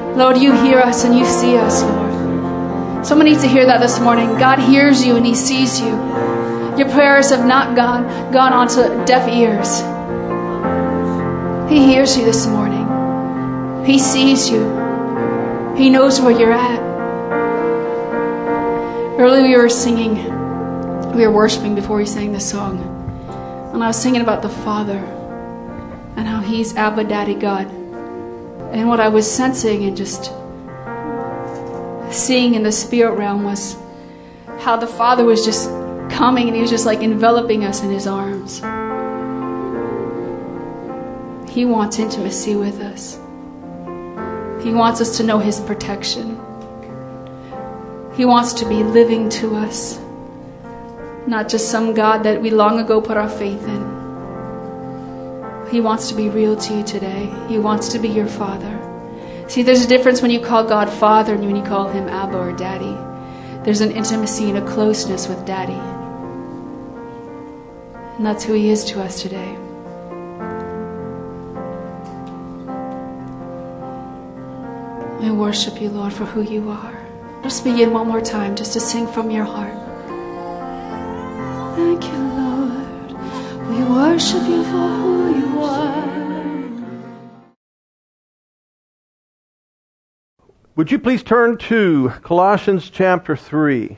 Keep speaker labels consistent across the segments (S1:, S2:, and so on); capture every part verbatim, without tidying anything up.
S1: Lord, you hear us and you see us, Lord. Someone needs to hear that this morning. God hears you and he sees you. Your prayers have not gone, gone onto deaf ears. He hears you this morning. He sees you. He knows where you're at. Earlier we were singing, we were worshiping before we sang this song. And I was singing about the Father and how he's Abba Daddy God. And what I was sensing and just seeing in the spirit realm was how the Father was just coming and he was just like enveloping us in his arms. He wants intimacy with us. He wants us to know his protection. He wants to be living to us, not just some God that we long ago put our faith in. He wants to be real to you today. He wants to be your Father. See, there's a difference when you call God Father and when you call him Abba or Daddy. There's an intimacy and a closeness with Daddy. And that's who he is to us today. I worship you, Lord, for who you are. Just begin one more time, just to sing from your heart. Thank you, Lord. We worship you for who you are.
S2: Would you please turn to Colossians chapter three?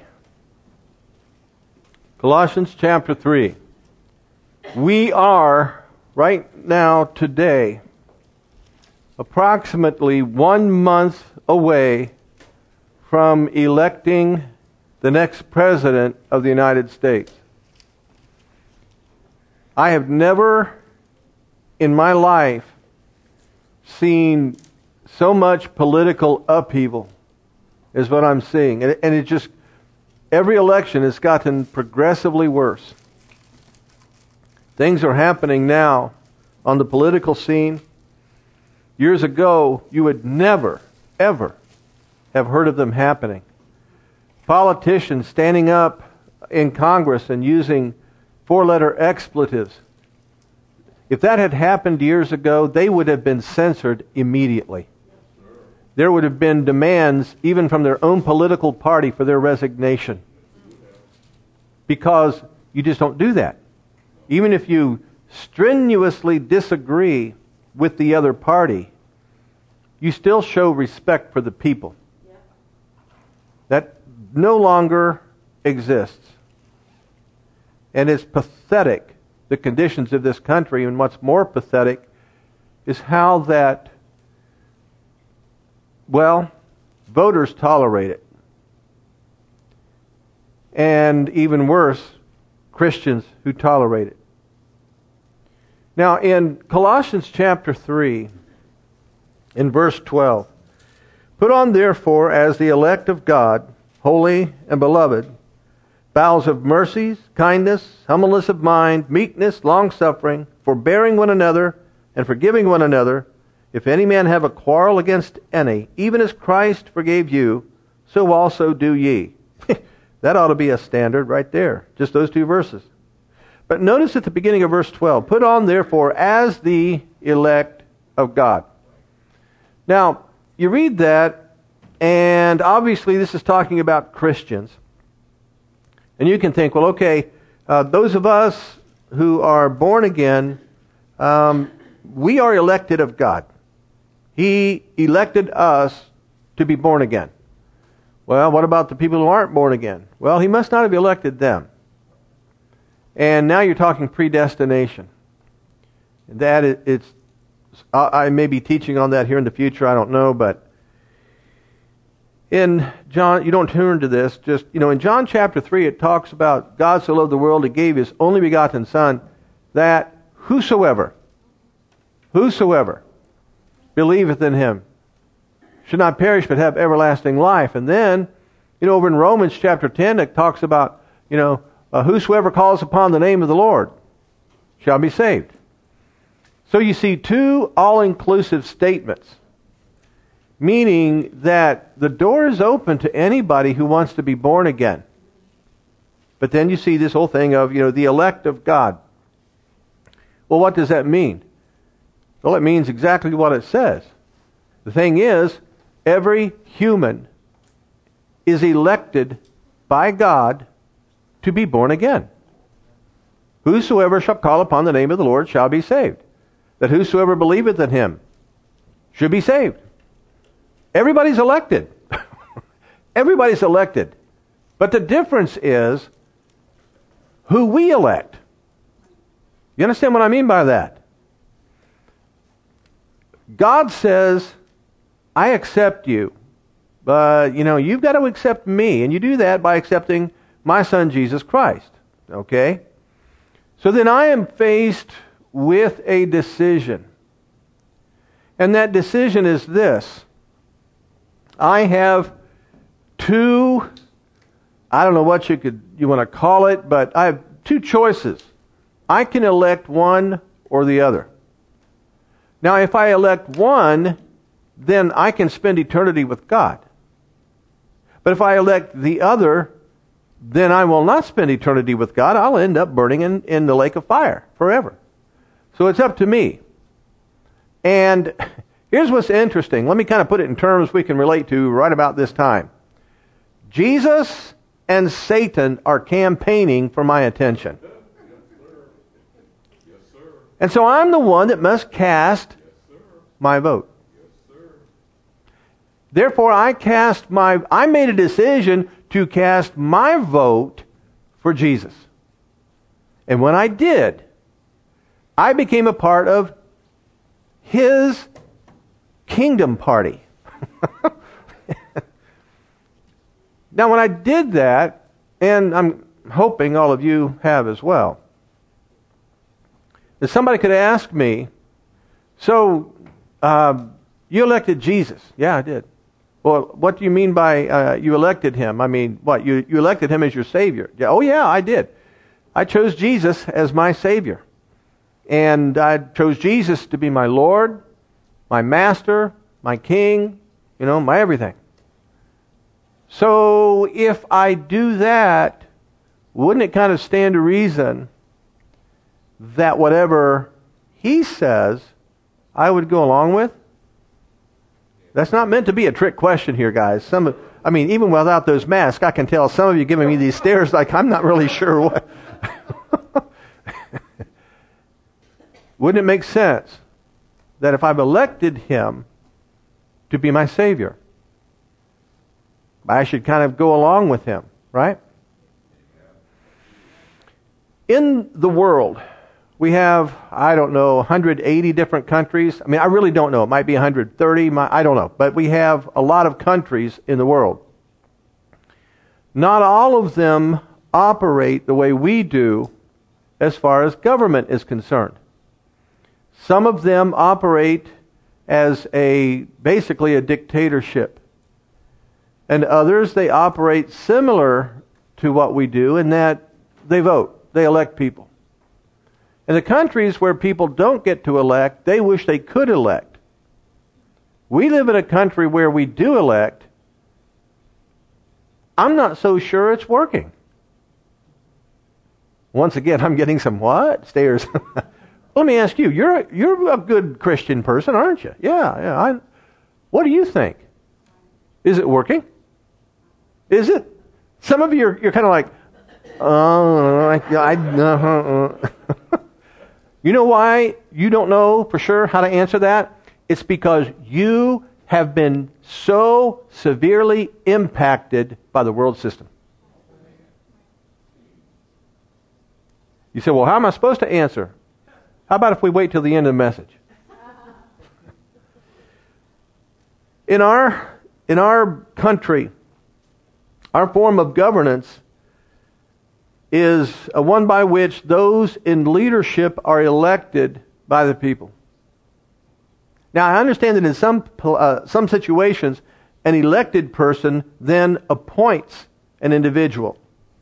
S2: Colossians chapter three. We are, right now, today, approximately one month away from electing the next president of the United States. I have never in my life seen so much political upheaval as what I'm seeing. And it, and it just, every election has gotten progressively worse. Things are happening now on the political scene. Years ago, you would never, ever have heard of them happening. Politicians standing up in Congress and using four-letter expletives. If that had happened years ago, they would have been censored immediately. There would have been demands, even from their own political party, for their resignation. Because you just don't do that. Even if you strenuously disagree with the other party, you still show respect for the people. That no longer exists. And it's pathetic, the conditions of this country, and what's more pathetic is how that, well, voters tolerate it. And even worse, Christians who tolerate it. Now, in Colossians chapter three, in verse twelve, put on therefore as the elect of God, holy and beloved, bowels of mercies, kindness, humbleness of mind, meekness, long-suffering, forbearing one another, and forgiving one another. If any man have a quarrel against any, even as Christ forgave you, so also do ye. That ought to be a standard right there. Just those two verses. But notice at the beginning of verse twelve, put on therefore as the elect of God. Now, you read that, and obviously this is talking about Christians. And you can think, well, okay, uh, those of us who are born again, um, we are elected of God. He elected us to be born again. Well, what about the people who aren't born again? Well, he must not have elected them. And now you're talking predestination. That it, it's, I may be teaching on that here in the future, I don't know, but in John, you don't turn to this, just, you know, in John chapter three, it talks about God so loved the world, He gave His only begotten Son, that whosoever, whosoever believeth in Him should not perish but have everlasting life. And then, you know, over in Romans chapter ten, it talks about, you know, uh, whosoever calls upon the name of the Lord shall be saved. So you see two all-inclusive statements, meaning that the door is open to anybody who wants to be born again. But then you see this whole thing of, you know, the elect of God. Well, what does that mean? Well, it means exactly what it says. The thing is, every human is elected by God to be born again. Whosoever shall call upon the name of the Lord shall be saved. That whosoever believeth in him should be saved. Everybody's elected. Everybody's elected. But the difference is who we elect. You understand what I mean by that? God says, I accept you. But, you know, you've got to accept me. And you do that by accepting my Son, Jesus Christ. Okay? So then I am faced with a decision. And that decision is this. I have two, I don't know what you could you want to call it, but I have two choices. I can elect one or the other. Now, if I elect one, then I can spend eternity with God. But if I elect the other, then I will not spend eternity with God. I'll end up burning in, in the lake of fire forever. So it's up to me. And here's what's interesting. Let me kind of put it in terms we can relate to right about this time. Jesus and Satan are campaigning for my attention. And so I'm the one that must cast my vote. Therefore, I cast my, I made a decision to cast my vote for Jesus. And when I did, I became a part of His kingdom party. Now, when I did that, and I'm hoping all of you have as well, that somebody could ask me, so, uh, you elected Jesus. Yeah, I did. Well, what do you mean by uh, you elected him? I mean, what? You, you elected him as your Savior. Yeah, oh, yeah, I did. I chose Jesus as my Savior. And I chose Jesus to be my Lord, my Master, my King, you know, my everything. So if I do that, wouldn't it kind of stand to reason that whatever He says, I would go along with? That's not meant to be a trick question here, guys. Some, I mean, even without those masks, I can tell some of you giving me these stares like I'm not really sure what. Wouldn't it make sense that if I've elected Him to be my Savior, I should kind of go along with Him, right? In the world, we have, I don't know, one hundred eighty different countries. I mean, I really don't know. It might be one hundred thirty. I don't know. But we have a lot of countries in the world. Not all of them operate the way we do as far as government is concerned. Some of them operate as a basically a dictatorship. And others, they operate similar to what we do in that they vote. They elect people. In the countries where people don't get to elect, they wish they could elect. We live in a country where we do elect. I'm not so sure it's working. Once again, I'm getting some what? Stares. Let me ask you, you're, you're a good Christian person, aren't you? Yeah, yeah. I, what do you think? Is it working? Is it? Some of you, are, you're kind of like, oh, I, I uh, uh. You know why you don't know for sure how to answer that? It's because you have been so severely impacted by the world system. You say, well, how am I supposed to answer? How about if we wait till the end of the message? In our, in our country, our form of governance is a one by which those in leadership are elected by the people. Now, I understand that in some uh, some situations, an elected person then appoints an individual.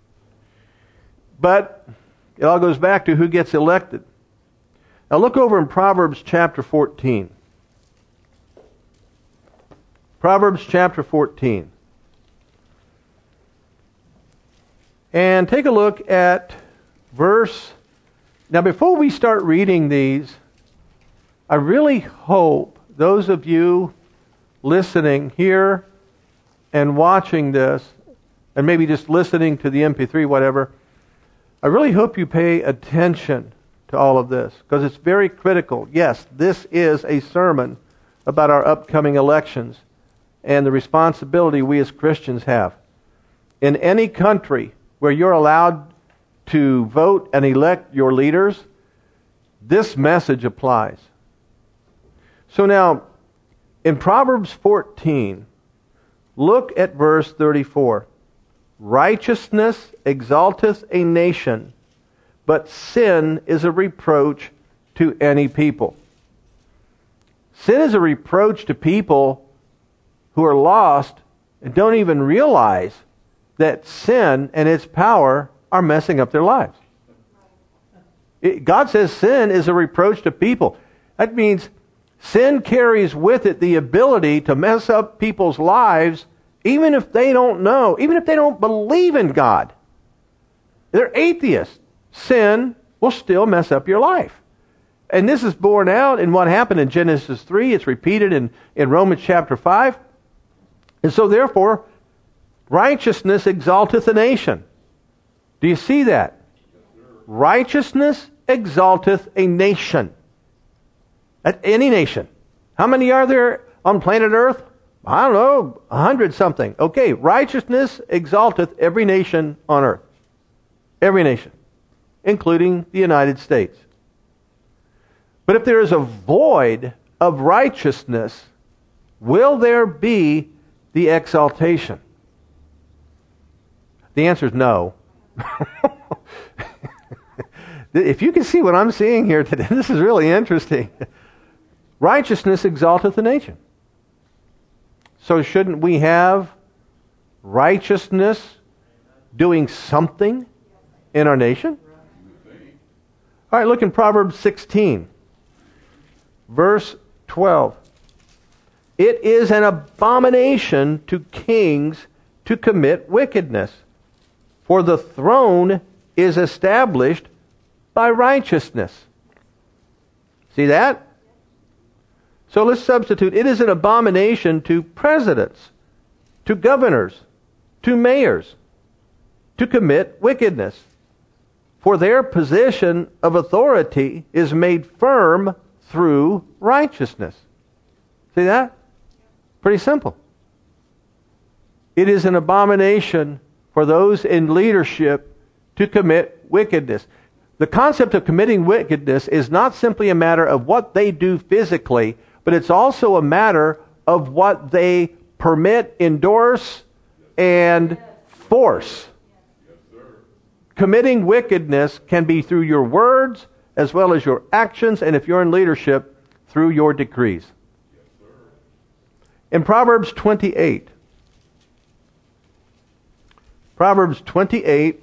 S2: But it all goes back to who gets elected. Now, look over in Proverbs chapter fourteen. Proverbs chapter fourteen. And take a look at verse... Now, before we start reading these, I really hope those of you listening here and watching this, and maybe just listening to the M P three, whatever, I really hope you pay attention to all of this, because it's very critical. Yes, this is a sermon about our upcoming elections and the responsibility we as Christians have. In any country where you're allowed to vote and elect your leaders, this message applies. So now, in Proverbs fourteen, look at verse thirty-four. Righteousness exalteth a nation, but sin is a reproach to any people. Sin is a reproach to people who are lost and don't even realize that sin and its power are messing up their lives. It, God says sin is a reproach to people. That means sin carries with it the ability to mess up people's lives, even if they don't know, even if they don't believe in God. They're atheists. Sin will still mess up your life. And this is borne out in what happened in Genesis three. It's repeated in, in Romans chapter five. And so therefore, righteousness exalteth a nation. Do you see that? Righteousness exalteth a nation. At any nation. How many are there on planet Earth? I don't know, a hundred something. Okay, righteousness exalteth every nation on earth. Every nation. Including the United States. But if there is a void of righteousness, will there be the exaltation? The answer is no. If you can see what I'm seeing here today, this is really interesting. Righteousness exalteth a nation. So shouldn't we have righteousness doing something in our nation? All right, look in Proverbs sixteen, verse twelve. It is an abomination to kings to commit wickedness, for the throne is established by righteousness. See that? So let's substitute. It is an abomination to presidents, to governors, to mayors, to commit wickedness. For their position of authority is made firm through righteousness. See that? Pretty simple. It is an abomination for those in leadership to commit wickedness. The concept of committing wickedness is not simply a matter of what they do physically, but it's also a matter of what they permit, endorse, and force. Committing wickedness can be through your words as well as your actions, and if you're in leadership, through your decrees. In Proverbs twenty-eight, Proverbs twenty-eight,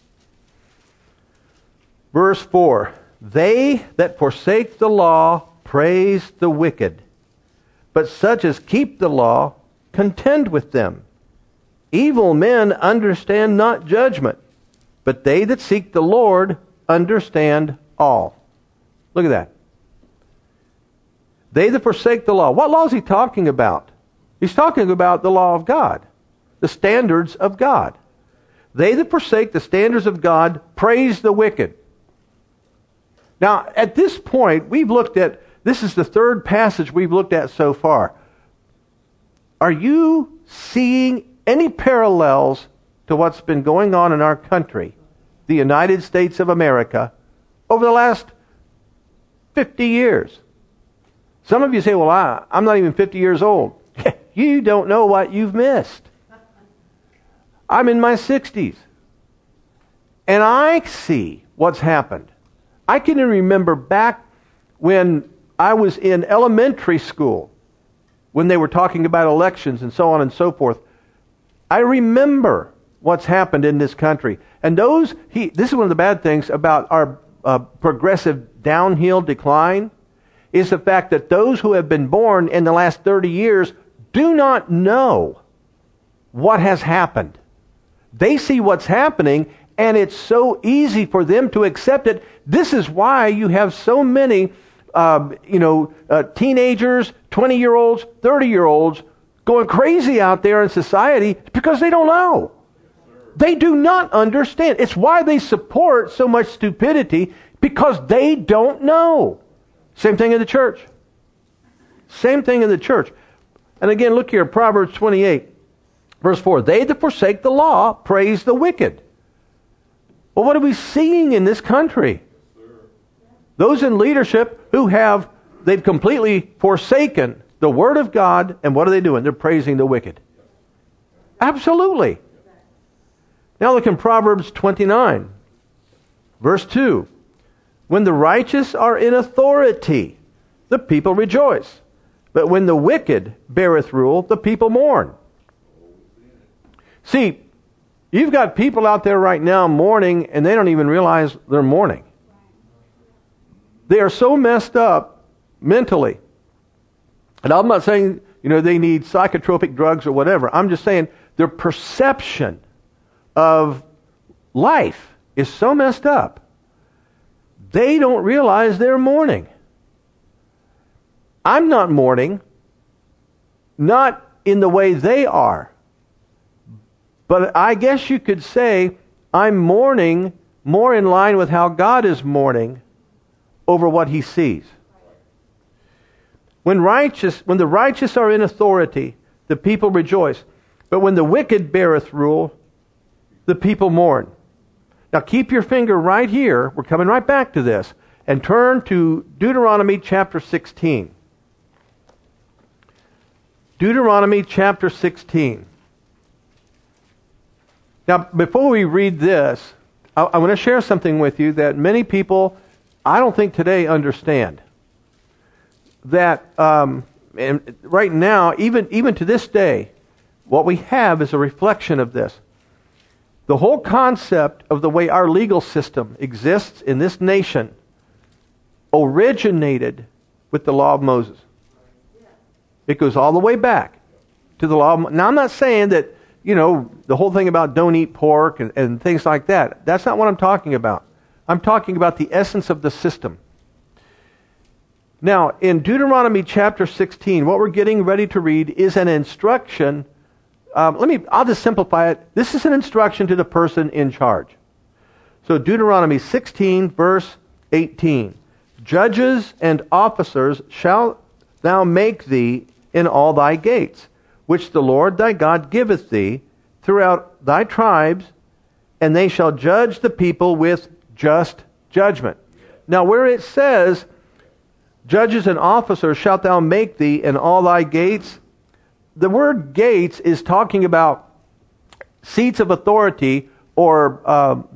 S2: verse four, they that forsake the law praise the wicked, but such as keep the law contend with them. Evil men understand not judgment, but they that seek the Lord understand all. Look at that. They that forsake the law. What law is he talking about? He's talking about the law of God, the standards of God. They that forsake the standards of God praise the wicked. Now, at this point, we've looked at, this is the third passage we've looked at so far. Are you seeing any parallels to what's been going on in our country, the United States of America, over the last fifty years? Some of you say, well, I, I'm not even fifty years old. You don't know what you've missed. I'm in my sixties. And I see what's happened. I can remember back when I was in elementary school, when they were talking about elections and so on and so forth. I remember what's happened in this country. And those, he, this is one of the bad things about our uh, progressive downhill decline, is the fact that those who have been born in the last thirty years do not know what has happened. They see what's happening, and it's so easy for them to accept it. This is why you have so many uh, you know, uh, teenagers, twenty-year-olds, thirty-year-olds going crazy out there in society because they don't know. They do not understand. It's why they support so much stupidity, because they don't know. Same thing in the church. Same thing in the church. And again, look here, Proverbs twenty-eight, verse four. They that forsake the law praise the wicked. Well, what are we seeing in this country? Those in leadership who have, they've completely forsaken the Word of God, and what are they doing? They're praising the wicked. Absolutely. Now look in Proverbs twenty-nine, verse two. When the righteous are in authority, the people rejoice. But when the wicked beareth rule, the people mourn. See, you've got people out there right now mourning, and they don't even realize they're mourning. They are so messed up mentally. And I'm not saying, you know, they need psychotropic drugs or whatever. I'm just saying their perception of life is so messed up. They don't realize they're mourning. I'm not mourning, not in the way they are. But I guess you could say I'm mourning more in line with how God is mourning over what He sees. When righteous, when the righteous are in authority, the people rejoice. But when the wicked beareth rule, the people mourn. Now keep your finger right here. We're coming right back to this. And turn to Deuteronomy chapter sixteen. Deuteronomy chapter sixteen. Now, before we read this, I, I want to share something with you that many people, I don't think today, understand. That um, and right now, even even to this day, what we have is a reflection of this. The whole concept of the way our legal system exists in this nation originated with the law of Moses. It goes all the way back to the law of Moses. Now, I'm not saying that, you know, the whole thing about don't eat pork and, and things like that. That's not what I'm talking about. I'm talking about the essence of the system. Now, in Deuteronomy chapter sixteen, what we're getting ready to read is an instruction. Um, let me, I'll just simplify it. This is an instruction to the person in charge. So Deuteronomy sixteen, verse eighteen. Judges and officers shalt thou make thee in all thy gates, which the Lord thy God giveth thee throughout thy tribes, and they shall judge the people with just judgment. Now, where it says, judges and officers shalt thou make thee in all thy gates, the word gates is talking about seats of authority, or um,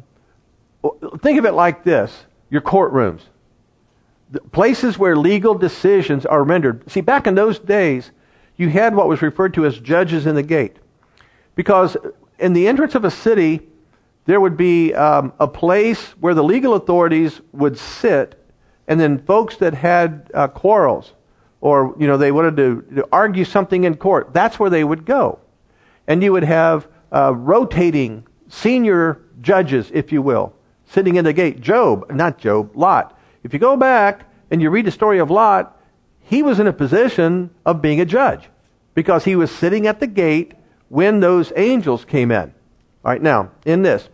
S2: think of it like this, your courtrooms. The places where legal decisions are rendered. See, back in those days, you had what was referred to as judges in the gate. Because in the entrance of a city, there would be um, a place where the legal authorities would sit, and then folks that had uh, quarrels, or, you know, they wanted to, to argue something in court, that's where they would go. And you would have uh, rotating senior judges, if you will, sitting in the gate. Job, not Job, Lot. If you go back and you read the story of Lot, he was in a position of being a judge because he was sitting at the gate when those angels came in. All right, now, in this,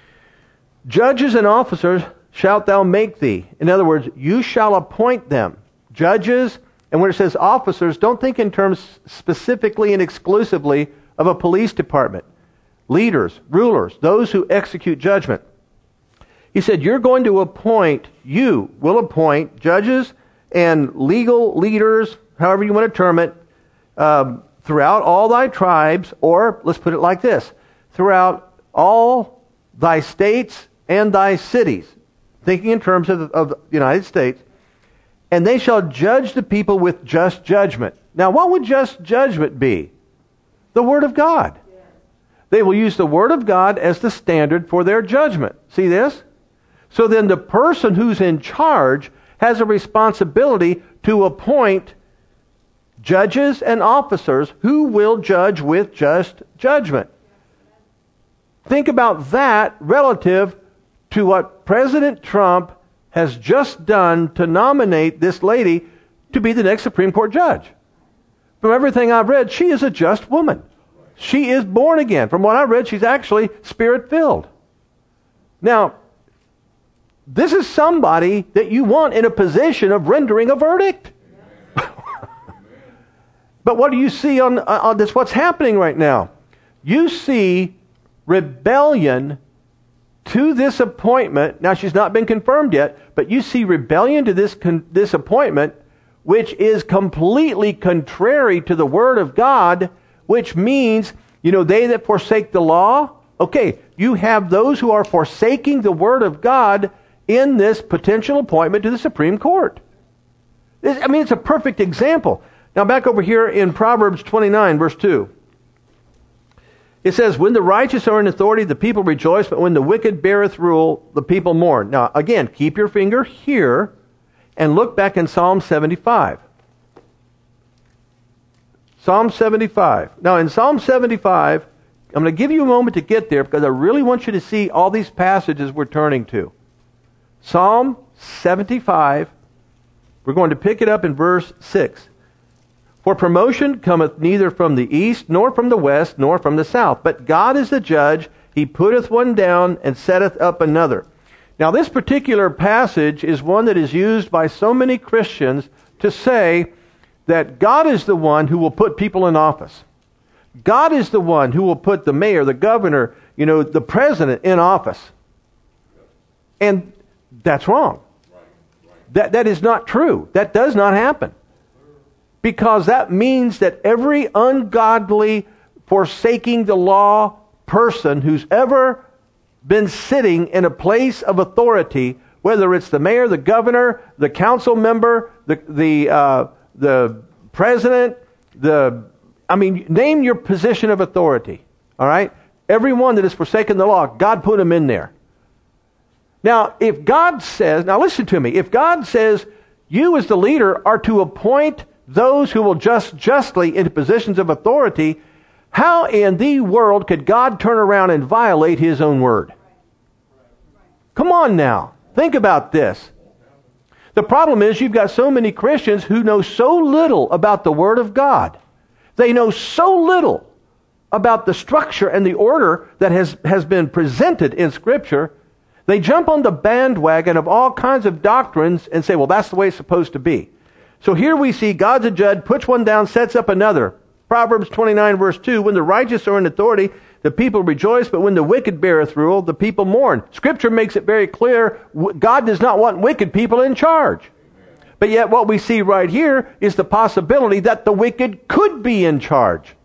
S2: judges and officers shalt thou make thee. In other words, you shall appoint them. Judges, and when it says officers, don't think in terms specifically and exclusively of a police department. Leaders, rulers, those who execute judgment. He said, you're going to appoint, you will appoint judges and legal leaders, however you want to term it, um, throughout all thy tribes, or let's put it like this, throughout all thy states and thy cities, thinking in terms of, of the United States, and they shall judge the people with just judgment. Now, what would just judgment be? The Word of God. They will use the Word of God as the standard for their judgment. See this? So then the person who's in charge has a responsibility to appoint judges and officers who will judge with just judgment. Think about that relative to what President Trump has just done to nominate this lady to be the next Supreme Court judge. From everything I've read, she is a just woman. She is born again. From what I've read, she's actually Spirit-filled. Now, this is somebody that you want in a position of rendering a verdict. But what do you see on, on this? What's happening right now? You see rebellion to this appointment. Now, she's not been confirmed yet, but you see rebellion to this con- this appointment, which is completely contrary to the Word of God, which means, you know, they that forsake the law. Okay, you have those who are forsaking the Word of God in this potential appointment to the Supreme Court. This, I mean, it's a perfect example. Now, back over here in Proverbs twenty-nine, verse two. It says, when the righteous are in authority, the people rejoice, but when the wicked beareth rule, the people mourn. Now, again, keep your finger here and look back in Psalm seventy-five. Psalm seventy-five. Now, in Psalm seventy-five, I'm going to give you a moment to get there because I really want you to see all these passages we're turning to. Psalm seventy-five, we're going to pick it up in verse six. For promotion cometh neither from the east, nor from the west, nor from the south. But God is the judge. He putteth one down and setteth up another. Now, this particular passage is one that is used by so many Christians to say that God is the one who will put people in office. God is the one who will put the mayor, the governor, you know, the president in office. And that's wrong. That, that is not true. That does not happen. Because that means that every ungodly, forsaking the law person who's ever been sitting in a place of authority, whether it's the mayor, the governor, the council member, the the uh, the president, the I mean, name your position of authority. All right, everyone that has forsaken the law, God put them in there. Now, if God says, now listen to me, if God says you as the leader are to appoint those who will just justly into positions of authority, how in the world could God turn around and violate His own word? Come on now. Think about this. The problem is you've got so many Christians who know so little about the Word of God. They know so little about the structure and the order that has, has been presented in Scripture. They jump on the bandwagon of all kinds of doctrines and say, well, that's the way it's supposed to be. So here we see God's a judge, puts one down, sets up another. Proverbs twenty-nine verse two, when the righteous are in authority, the people rejoice, but when the wicked beareth rule, the people mourn. Scripture makes it very clear, God does not want wicked people in charge. But yet what we see right here is the possibility that the wicked could be in charge.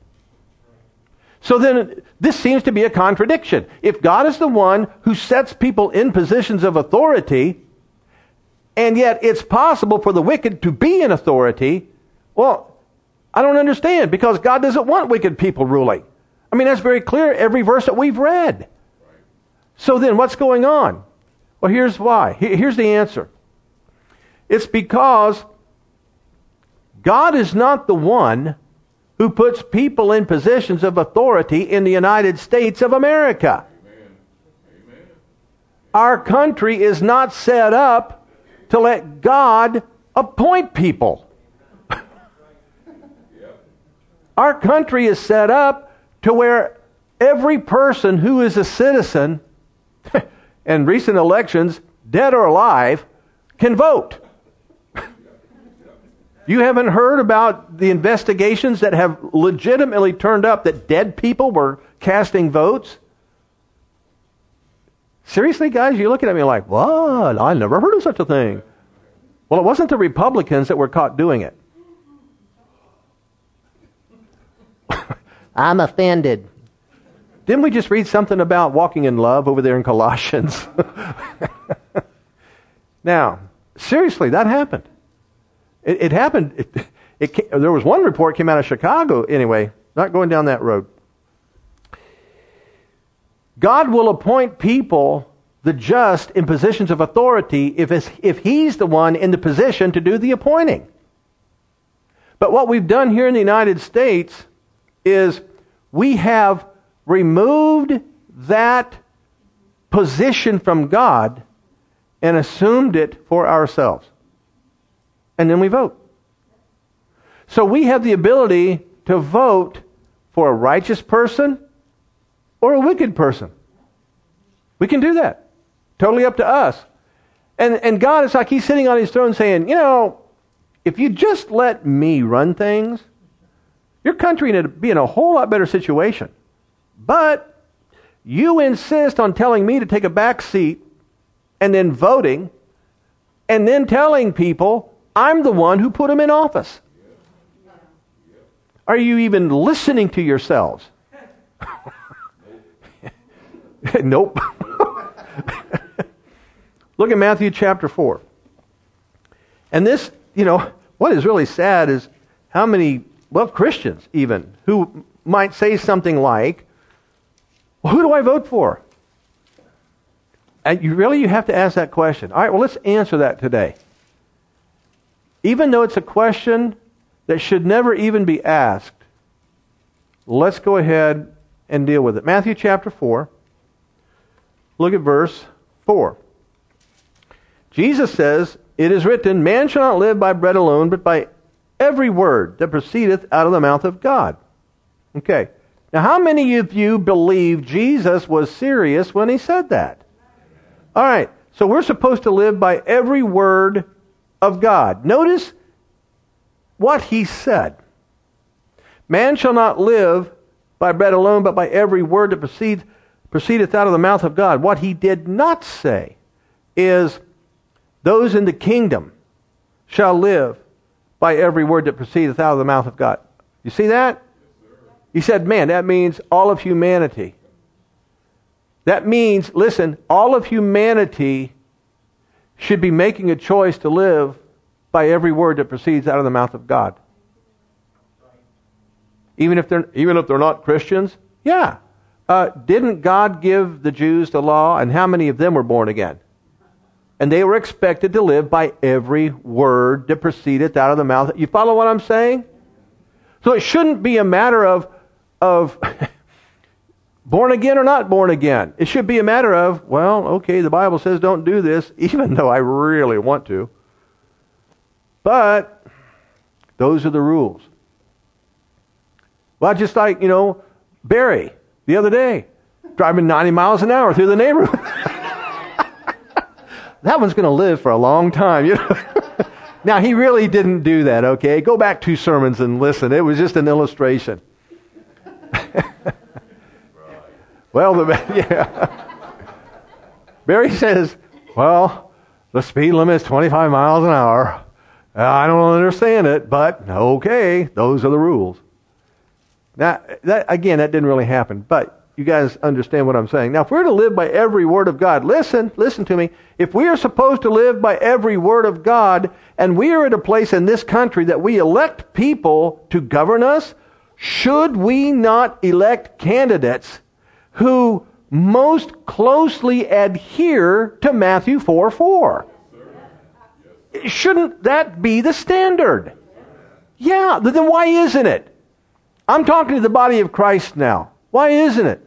S2: So then this seems to be a contradiction. If God is the one who sets people in positions of authority, and yet it's possible for the wicked to be in authority, well, I don't understand, because God doesn't want wicked people ruling. I mean, that's very clear, every verse that we've read. So then what's going on? Well, here's why. Here's the answer. It's because God is not the one who puts people in positions of authority in the United States of America. Amen. Amen. Our country is not set up to let God appoint people. Our country is set up to where every person who is a citizen in recent elections, dead or alive, can vote. You haven't heard about the investigations that have legitimately turned up that dead people were casting votes? Seriously, guys, you're looking at me like, what? I never heard of such a thing. Well, it wasn't the Republicans that were caught doing it. I'm offended. Didn't we just read something about walking in love over there in Colossians? Now, seriously, that happened. It, it happened. It, it, there was one report came out of Chicago. Anyway, not going down that road. God will appoint people, the just, in positions of authority if, it's, if He's the one in the position to do the appointing. But what we've done here in the United States is we have removed that position from God, and assumed it for ourselves. And then we vote. So we have the ability to vote for a righteous person or a wicked person. We can do that. Totally up to us. And and God is like He's sitting on His throne saying, you know, if you just let me run things, your country would be in a whole lot better situation. But you insist on telling me to take a back seat and then voting and then telling people I'm the one who put them in office. Are you even listening to yourselves? Nope. Look at Matthew chapter four. And this, you know, what is really sad is how many, well, Christians even, who might say something like, well, who do I vote for? And you really, you have to ask that question. All right, well, let's answer that today. Even though it's a question that should never even be asked, let's go ahead and deal with it. Matthew chapter four. Look at verse four. Jesus says, it is written, man shall not live by bread alone, but by every word that proceedeth out of the mouth of God. Okay. Now, how many of you believe Jesus was serious when He said that? All right. So we're supposed to live by every word of God. Notice what He said. Man shall not live by bread alone, but by every word that proceeds, proceedeth out of the mouth of God. What He did not say is, those in the kingdom shall live by every word that proceedeth out of the mouth of God. You see that? He said, man, that means all of humanity. That means, listen, all of humanity should be making a choice to live by every word that proceeds out of the mouth of God. Even if they're even if they're not Christians? Yeah. Uh, didn't God give the Jews the law, and how many of them were born again? And they were expected to live by every word that proceedeth out of the mouth. You follow what I'm saying? So it shouldn't be a matter of, of born again or not born again. It should be a matter of, well, okay, the Bible says don't do this, even though I really want to. But those are the rules. Well, just like, you know, Barry the other day, driving ninety miles an hour through the neighborhood. That one's going to live for a long time. You know? Now, he really didn't do that, okay? Go back two sermons and listen. It was just an illustration. Well, the, yeah. Barry says, well, the speed limit is twenty-five miles an hour. Uh, I don't understand it, but okay, those are the rules. Now, that, again, that didn't really happen, but you guys understand what I'm saying. Now, if we're to live by every word of God, listen, listen to me. If we are supposed to live by every word of God, and we are at a place in this country that we elect people to govern us, should we not elect candidates who most closely adhere to Matthew four four? Shouldn't that be the standard? Yeah, then why isn't it? I'm talking to the body of Christ now. Why isn't it?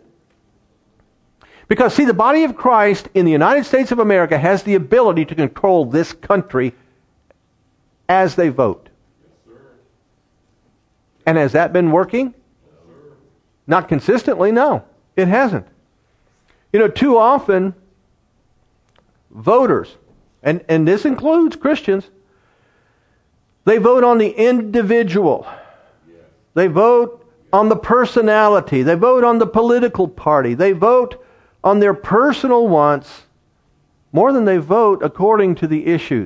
S2: Because, see, the body of Christ in the United States of America has the ability to control this country as they vote. Yes, and has that been working? Yes, not consistently, no. It hasn't. You know, too often, voters, and, and this includes Christians, they vote on the individual. Yes. They vote on the personality. They vote on the political party. They vote on their personal wants more than they vote according to the issues.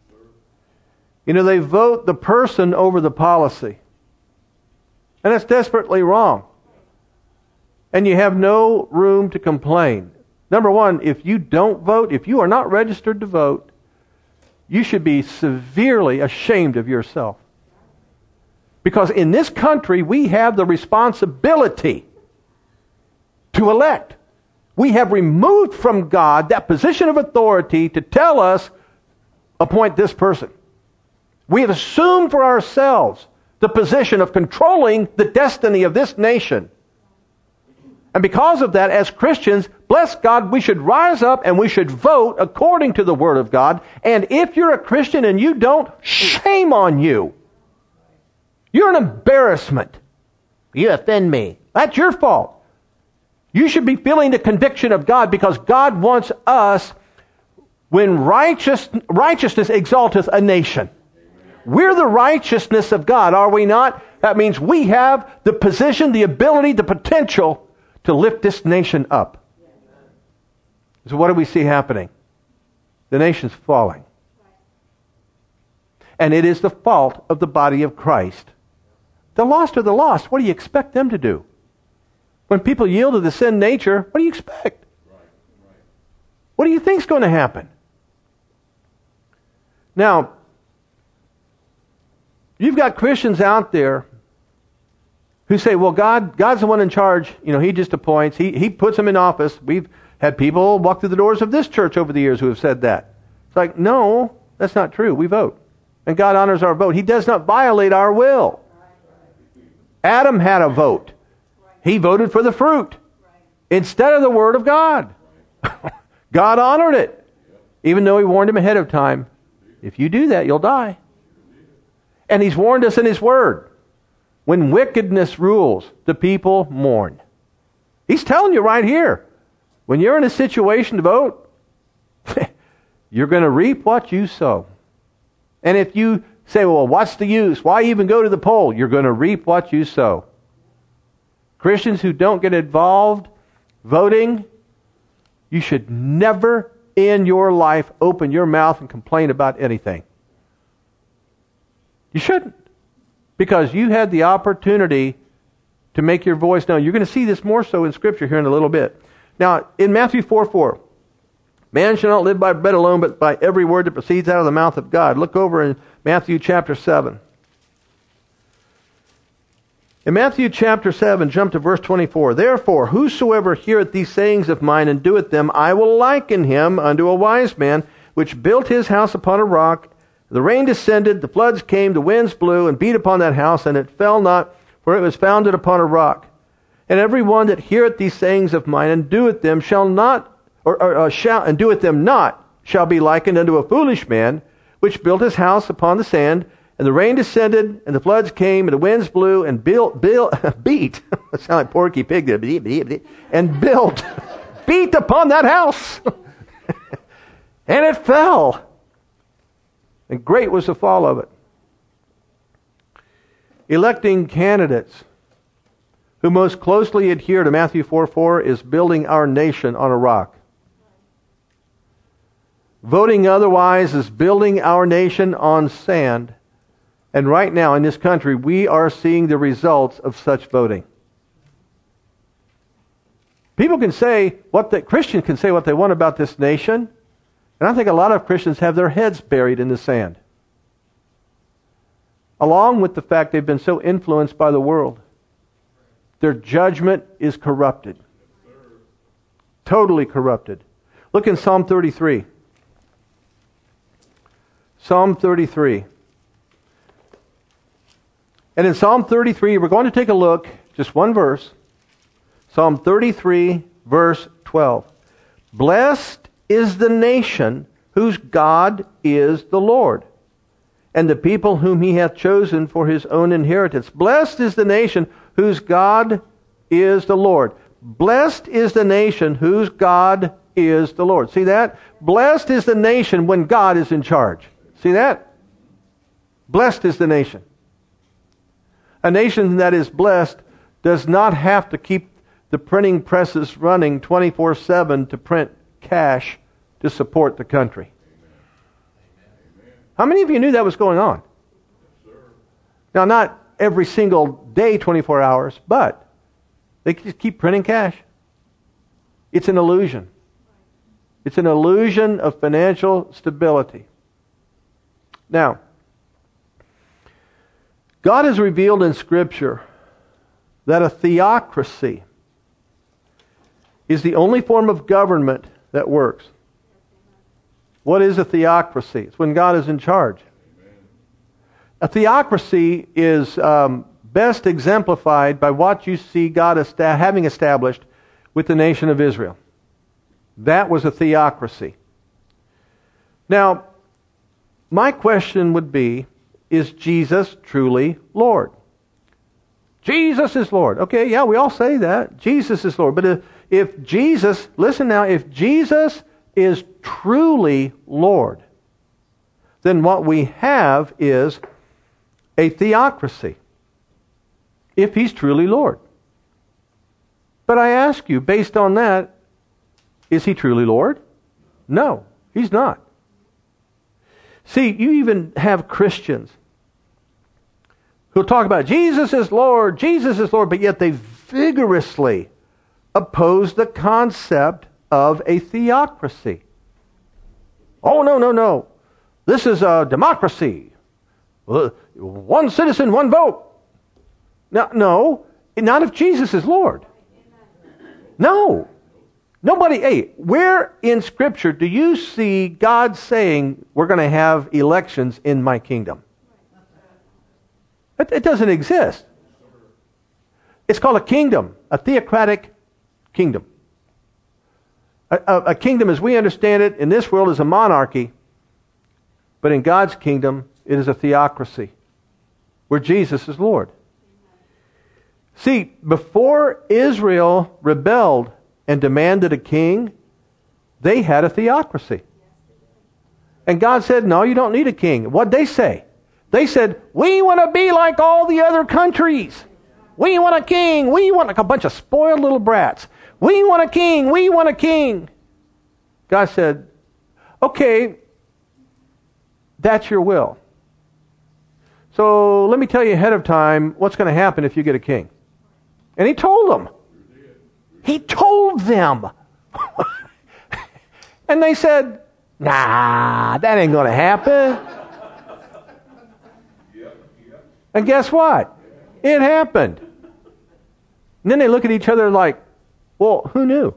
S2: You know, they vote the person over the policy. And that's desperately wrong. And you have no room to complain. Number one, if you don't vote, if you are not registered to vote, you should be severely ashamed of yourself. Because in this country, we have the responsibility to elect. We have removed from God that position of authority to tell us, appoint this person. We have assumed for ourselves the position of controlling the destiny of this nation. And because of that, as Christians, bless God, we should rise up and we should vote according to the Word of God. And if you're a Christian and you don't, shame on you. You're an embarrassment. You offend me. That's your fault. You should be feeling the conviction of God, because God wants us, when righteous, righteousness exalteth a nation. We're the righteousness of God, are we not? That means we have the position, the ability, the potential to lift this nation up. So what do we see happening? The nation's falling. And it is the fault of the body of Christ. The lost are the lost. What do you expect them to do? When people yield to the sin nature, what do you expect? What do you think is going to happen? Now, you've got Christians out there who say, well, God, God's the one in charge. You know, He just appoints. He, he puts them in office. We've had people walk through the doors of this church over the years who have said that. It's like, no, that's not true. We vote. And God honors our vote. He does not violate our will. Adam had a vote. He voted for the fruit instead of the Word of God. God honored it, even though He warned him ahead of time. If you do that, you'll die. And He's warned us in His Word. When wickedness rules, the people mourn. He's telling you right here, when you're in a situation to vote, you're going to reap what you sow. And if you say, well, what's the use? Why even go to the poll? You're going to reap what you sow. Christians who don't get involved voting, you should never in your life open your mouth and complain about anything. You shouldn't. Because you had the opportunity to make your voice known. You're going to see this more so in Scripture here in a little bit. Now, in Matthew four four, man shall not live by bread alone, but by every word that proceeds out of the mouth of God. Look over in Matthew chapter seven. In Matthew chapter seven, jump to verse twenty-four. Therefore, whosoever heareth these sayings of mine and doeth them, I will liken him unto a wise man, which built his house upon a rock. The rain descended, the floods came, the winds blew, and beat upon that house, and it fell not, for it was founded upon a rock. And every one that heareth these sayings of mine and doeth them shall not, or, or uh, shall and doeth them not, shall be likened unto a foolish man, which built his house upon the sand. And the rain descended, and the floods came, and the winds blew, and built, built, beat. It sounds like Porky Pig did. And built, beat upon that house, and it fell. And great was the fall of it. Electing candidates who most closely adhere to Matthew four four is building our nation on a rock. Voting otherwise is building our nation on sand. And right now in this country, we are seeing the results of such voting. People can say what the Christians can say what they want about this nation. And I think a lot of Christians have their heads buried in the sand. Along with the fact they've been so influenced by the world. Their judgment is corrupted. Totally corrupted. Look in Psalm thirty-three. Psalm thirty-three. And in Psalm thirty-three, we're going to take a look, just one verse. Psalm thirty-three, verse twelve. Blessed is the nation whose God is the Lord, and the people whom He hath chosen for His own inheritance. Blessed is the nation whose God is the Lord. Blessed is the nation whose God is the Lord. See that? Blessed is the nation when God is in charge. See that? Blessed is the nation. A nation that is blessed does not have to keep the printing presses running twenty-four seven to print cash to support the country. How many of you knew that was going on? Now, not every single day, twenty-four hours, but they just keep printing cash. It's an illusion. It's an illusion of financial stability. Now, God has revealed in Scripture that a theocracy is the only form of government that works. What is a theocracy? It's when God is in charge. A theocracy is um, best exemplified by what you see God esta- having established with the nation of Israel. That was a theocracy. Now, my question would be, is Jesus truly Lord? Jesus is Lord. Okay, yeah, we all say that. Jesus is Lord. But if, if Jesus, listen now, if Jesus is truly Lord, then what we have is a theocracy. If He's truly Lord. But I ask you, based on that, is He truly Lord? No, He's not. See, you even have Christians who'll talk about Jesus is Lord, Jesus is Lord, but yet they vigorously oppose the concept of a theocracy. Oh, no, no, no. This is a democracy. One citizen, one vote. No, no, not if Jesus is Lord. No. Nobody, hey, where in Scripture do you see God saying we're going to have elections in my kingdom? It, it doesn't exist. It's called a kingdom, a theocratic kingdom. A, a, a kingdom as we understand it in this world is a monarchy, but in God's kingdom it is a theocracy where Jesus is Lord. See, before Israel rebelled and demanded a king, they had a theocracy. And God said, no, you don't need a king. What'd they say? They said, we want to be like all the other countries. We want a king. We want like a bunch of spoiled little brats. We want a king. We want a king. God said, okay, that's your will. So let me tell you ahead of time what's going to happen if you get a king. And He told them. He told them. And they said, nah, that ain't going to happen. And guess what? It happened. And then they look at each other like, well, who knew?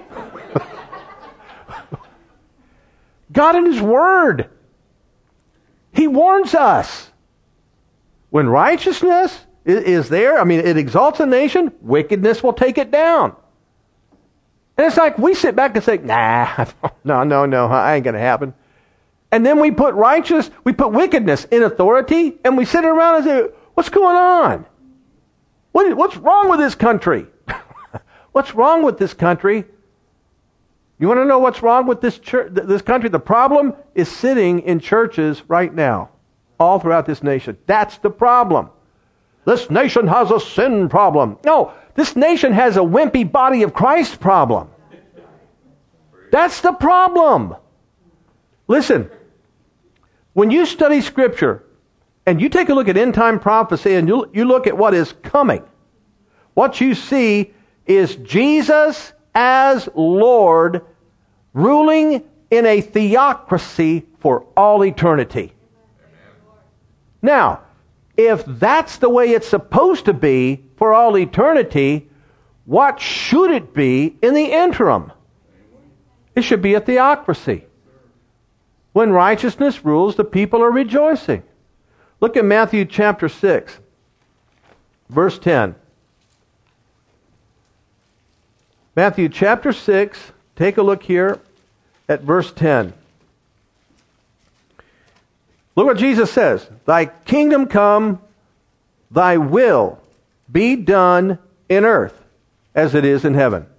S2: God in His Word, He warns us. When righteousness is there, I mean, it exalts a nation, wickedness will take it down. And it's like we sit back and say, nah, no, no, no, I ain't going to happen. And then we put righteous, we put wickedness in authority, and we sit around and say, what's going on? What, what's wrong with this country? What's wrong with this country? You want to know what's wrong with this church, this country? The problem is sitting in churches right now, all throughout this nation. That's the problem. This nation has a sin problem. No, this nation has a wimpy body of Christ problem. That's the problem. Listen, when you study Scripture and you take a look at end time prophecy and you, you look at what is coming, what you see is Jesus as Lord ruling in a theocracy for all eternity. Now, if that's the way it's supposed to be for all eternity, what should it be in the interim? It should be a theocracy. When righteousness rules, the people are rejoicing. Look at Matthew chapter six, verse ten. Matthew chapter six, take a look here at verse ten. Look what Jesus says. Thy kingdom come, thy will be done in earth as it is in heaven.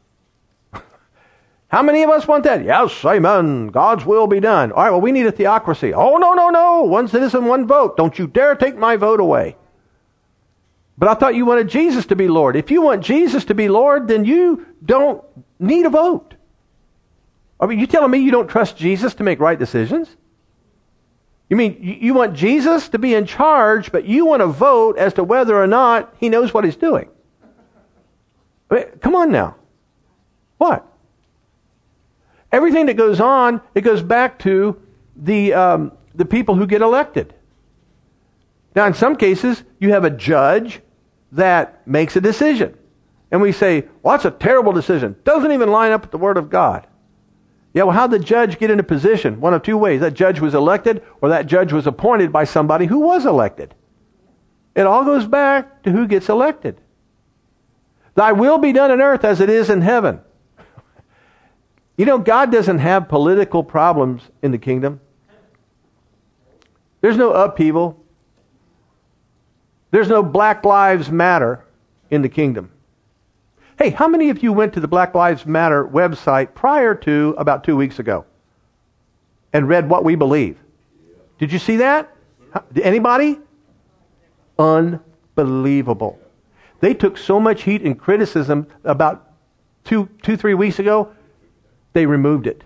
S2: How many of us want that? Yes, amen. God's will be done. All right, well, we need a theocracy. Oh, no, no, no. One citizen, one vote. Don't you dare take my vote away. But I thought you wanted Jesus to be Lord. If you want Jesus to be Lord, then you don't need a vote. I mean, you telling me you don't trust Jesus to make right decisions? You mean you want Jesus to be in charge, but you want to vote as to whether or not He knows what He's doing? I mean, come on now. What? Everything that goes on, it goes back to the um, the people who get elected. Now, in some cases, you have a judge that makes a decision. And we say, well, that's a terrible decision. Doesn't even line up with the Word of God. Yeah, well, how'd the judge get in a position? One of two ways. That judge was elected, or that judge was appointed by somebody who was elected. It all goes back to who gets elected. Thy will be done on earth as it is in heaven. You know, God doesn't have political problems in the kingdom. There's no upheaval. There's no Black Lives Matter in the kingdom. Hey, how many of you went to the Black Lives Matter website prior to about two weeks ago and read what we believe? Did you see that? Anybody? Unbelievable. They took so much heat and criticism about two, two, three weeks ago, they removed it.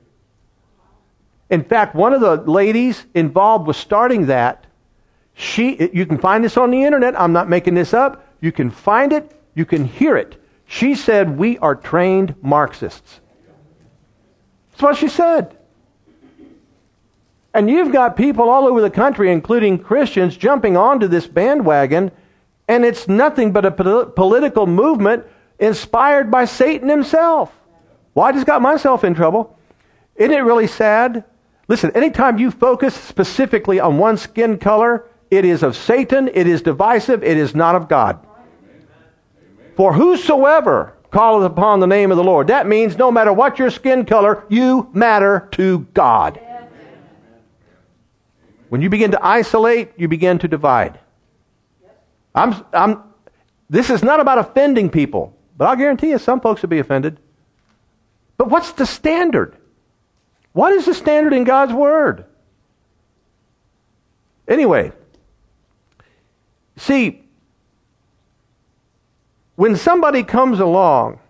S2: In fact, one of the ladies involved with starting that, she, you can find this on the internet. I'm not making this up. You can find it. You can hear it. She said, we are trained Marxists. That's what she said. And you've got people all over the country, including Christians, jumping onto this bandwagon, and it's nothing but a po- political movement inspired by Satan himself. Well, I just got myself in trouble. Isn't it really sad? Listen, anytime you focus specifically on one skin color, it is of Satan, it is divisive, it is not of God. For whosoever calleth upon the name of the Lord. That means no matter what your skin color, you matter to God. When you begin to isolate, you begin to divide. I'm, I'm, this is not about offending people, but I'll guarantee you some folks will be offended. But what's the standard? What is the standard in God's Word? Anyway, see, when somebody comes along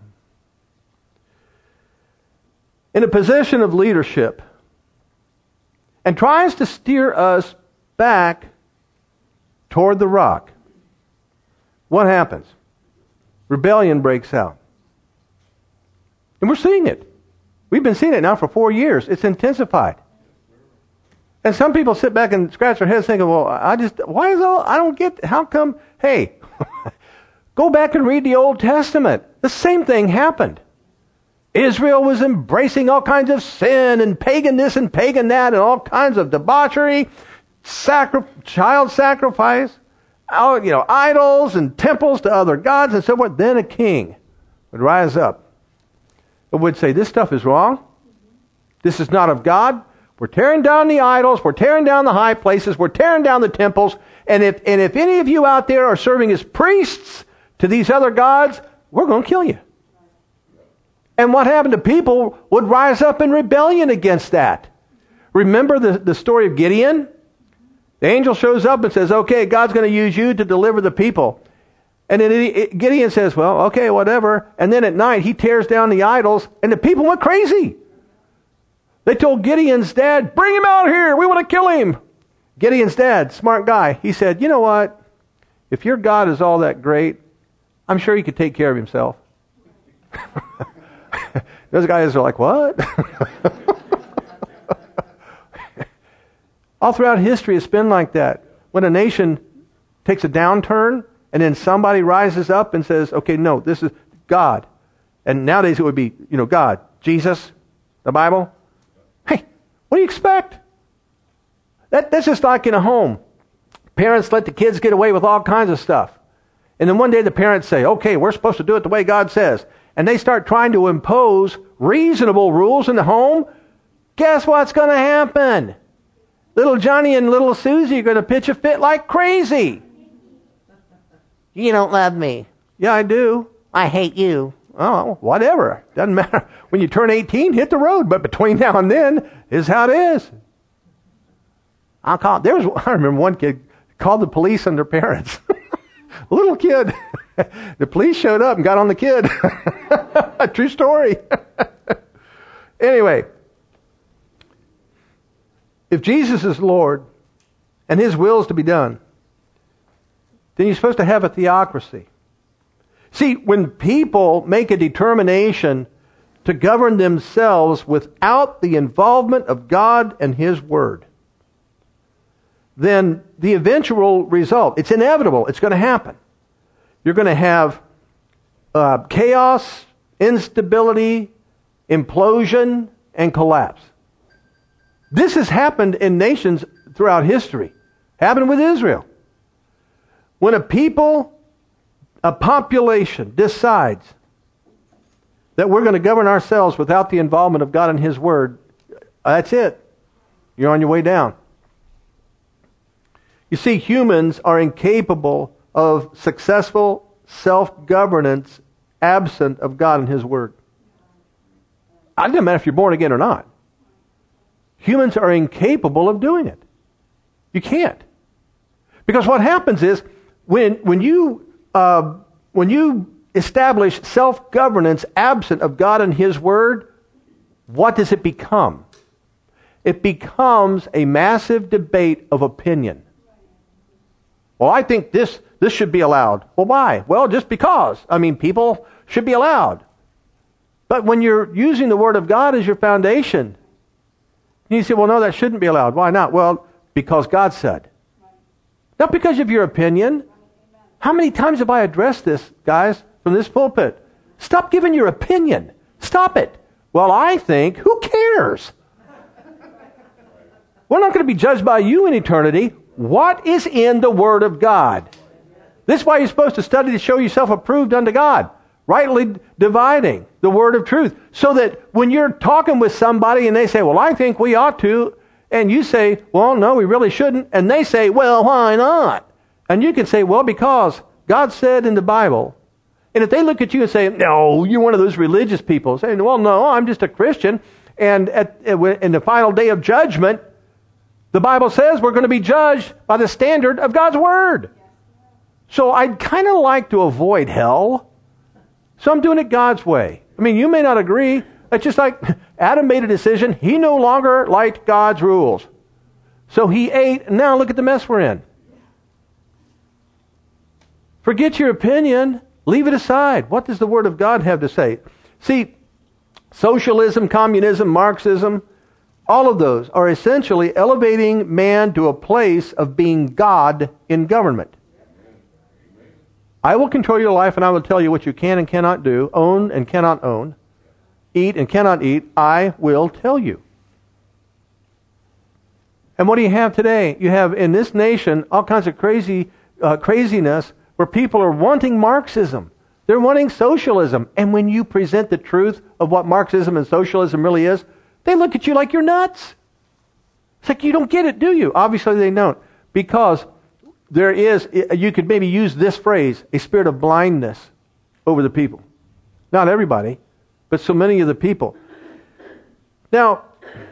S2: in a position of leadership and tries to steer us back toward the rock, what happens? Rebellion breaks out. And we're seeing it. We've been seeing it now for four years. It's intensified. And some people sit back and scratch their heads thinking, well, I just, why is all, I don't get, how come, hey, go back and read the Old Testament. The same thing happened. Israel was embracing all kinds of sin and pagan this and pagan that and all kinds of debauchery, sacri- child sacrifice, you know, idols and temples to other gods and so forth. Then a king would rise up and would say, this stuff is wrong. This is not of God. We're tearing down the idols. We're tearing down the high places. We're tearing down the temples. And if, and if any of you out there are serving as priests to these other gods, we're going to kill you. And what happened to people would rise up in rebellion against that. Remember the, the story of Gideon? The angel shows up and says, okay, God's going to use you to deliver the people. And then it, it, Gideon says, well, okay, whatever. And then at night, he tears down the idols, and the people went crazy. They told Gideon's dad, bring him out here. We want to kill him. Gideon's dad, smart guy, he said, you know what? If your God is all that great, I'm sure he could take care of himself. Those guys are like, what? All throughout history, it's been like that. When a nation takes a downturn, and then somebody rises up and says, okay, no, this is God. And nowadays it would be, you know, God, Jesus, the Bible. Hey, what do you expect? That, that's just like in a home. Parents let the kids get away with all kinds of stuff. And then one day the parents say, okay, we're supposed to do it the way God says. And they start trying to impose reasonable rules in the home. Guess what's going to happen? Little Johnny and little Susie are going to pitch a fit like crazy.
S3: You don't love me.
S2: Yeah, I do.
S3: I hate you.
S2: Oh, whatever. Doesn't matter. When you turn eighteen, hit the road. But between now and then is how it is. I'll call. There was. I remember one kid called the police on their parents. A little kid. The police showed up and got on the kid. True story. Anyway, if Jesus is Lord and His will is to be done, then you're supposed to have a theocracy. See, when people make a determination to govern themselves without the involvement of God and His Word, then the eventual result, it's inevitable, it's going to happen. You're going to have uh, chaos, instability, implosion, and collapse. This has happened in nations throughout history. Happened with Israel. When a people, a population decides that we're going to govern ourselves without the involvement of God and His Word, that's it. You're on your way down. You see, humans are incapable of successful self-governance absent of God and His Word. It doesn't matter if you're born again or not. Humans are incapable of doing it. You can't. Because what happens is, when when you uh, when you establish self-governance absent of God and His Word, what does it become? It becomes a massive debate of opinion. Well, I think this this should be allowed. Well, why? Well, just because. I mean, people should be allowed. But when you're using the Word of God as your foundation, you say, well, no, that shouldn't be allowed. Why not? Well, because God said. Not because of your opinion. How many times have I addressed this, guys, from this pulpit? Stop giving your opinion. Stop it. Well, I think, who cares? We're not going to be judged by you in eternity. What is in the Word of God? This is why you're supposed to study to show yourself approved unto God, rightly dividing the Word of truth. So that when you're talking with somebody and they say, well, I think we ought to, and you say, well, no, we really shouldn't, and they say, well, why not? And you can say, well, because God said in the Bible. And if they look at you and say, no, you're one of those religious people, saying, well, no, I'm just a Christian, and at, in the final day of judgment, the Bible says we're going to be judged by the standard of God's Word. So I'd kind of like to avoid hell. So I'm doing it God's way. I mean, you may not agree. It's just like Adam made a decision. He no longer liked God's rules. So he ate, and now look at the mess we're in. Forget your opinion. Leave it aside. What does the Word of God have to say? See, socialism, communism, Marxism, all of those are essentially elevating man to a place of being God in government. I will control your life and I will tell you what you can and cannot do, own and cannot own, eat and cannot eat. I will tell you. And what do you have today? You have in this nation all kinds of crazy uh, craziness where people are wanting Marxism. They're wanting socialism. And when you present the truth of what Marxism and socialism really is, they look at you like you're nuts. It's like, you don't get it, do you? Obviously they don't. Because there is, you could maybe use this phrase, a spirit of blindness over the people. Not everybody, but so many of the people. Now,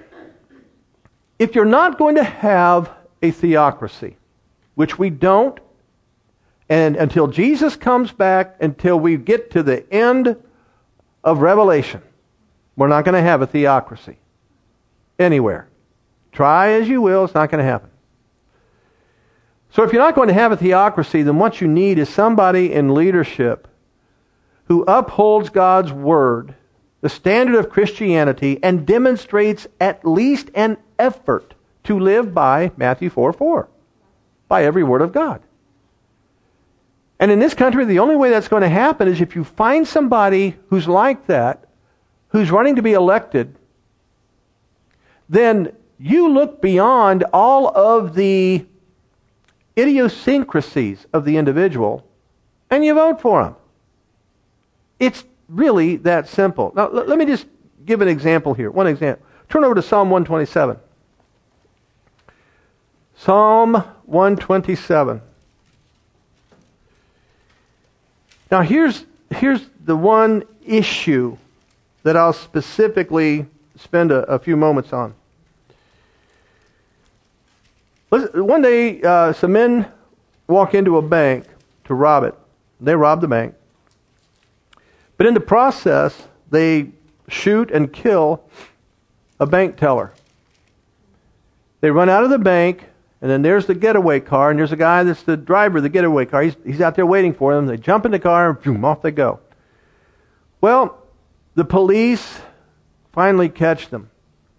S2: if you're not going to have a theocracy, which we don't, and until Jesus comes back, until we get to the end of Revelation, we're not going to have a theocracy anywhere. Try as you will, it's not going to happen. So if you're not going to have a theocracy, then what you need is somebody in leadership who upholds God's Word, the standard of Christianity, and demonstrates at least an effort to live by Matthew four four, by every word of God. And in this country, the only way that's going to happen is if you find somebody who's like that, who's running to be elected, then you look beyond all of the idiosyncrasies of the individual and you vote for him. It's really that simple. Now, l- let me just give an example here. One example. Turn over to Psalm one twenty-seven. Psalm one twenty-seven. Now, here's, here's the one issue that I'll specifically spend a, a few moments on. One day, uh, some men walk into a bank to rob it. They rob the bank. But in the process, they shoot and kill a bank teller. They run out of the bank, and then there's the getaway car, and there's a guy that's the driver of the getaway car. He's, he's out there waiting for them. They jump in the car, and boom, off they go. Well, the police finally catch them.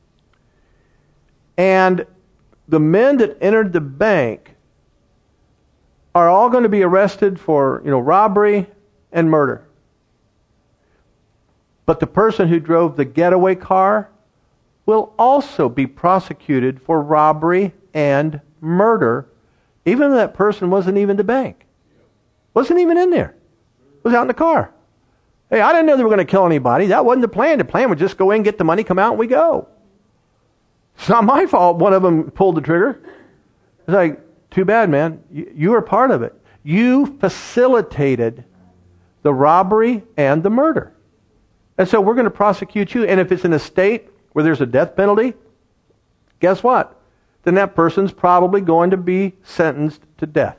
S2: And the men that entered the bank are all going to be arrested for, you know, robbery and murder. But the person who drove the getaway car will also be prosecuted for robbery and murder, even though that person wasn't even in the bank. Wasn't even in there. Was out in the car. Hey, I didn't know they were going to kill anybody. That wasn't the plan. The plan was just go in, get the money, come out, and we go. It's not my fault one of them pulled the trigger. It's like, too bad, man. You, you were part of it. You facilitated the robbery and the murder. And so we're going to prosecute you. And if it's in a state where there's a death penalty, guess what? Then that person's probably going to be sentenced to death.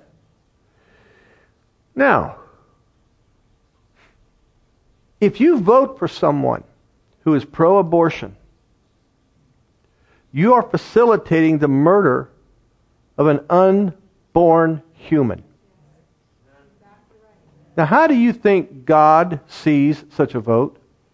S2: Now, if you vote for someone who is pro-abortion, you are facilitating the murder of an unborn human. Now, how do you think God sees such a vote?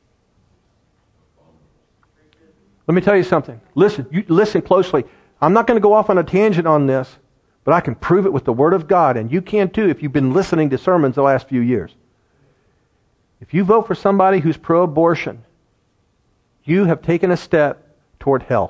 S2: Let me tell you something. Listen, you listen closely. I'm not going to go off on a tangent on this, but I can prove it with the Word of God, and you can too if you've been listening to sermons the last few years. If you vote for somebody who's pro-abortion, you have taken a step toward hell.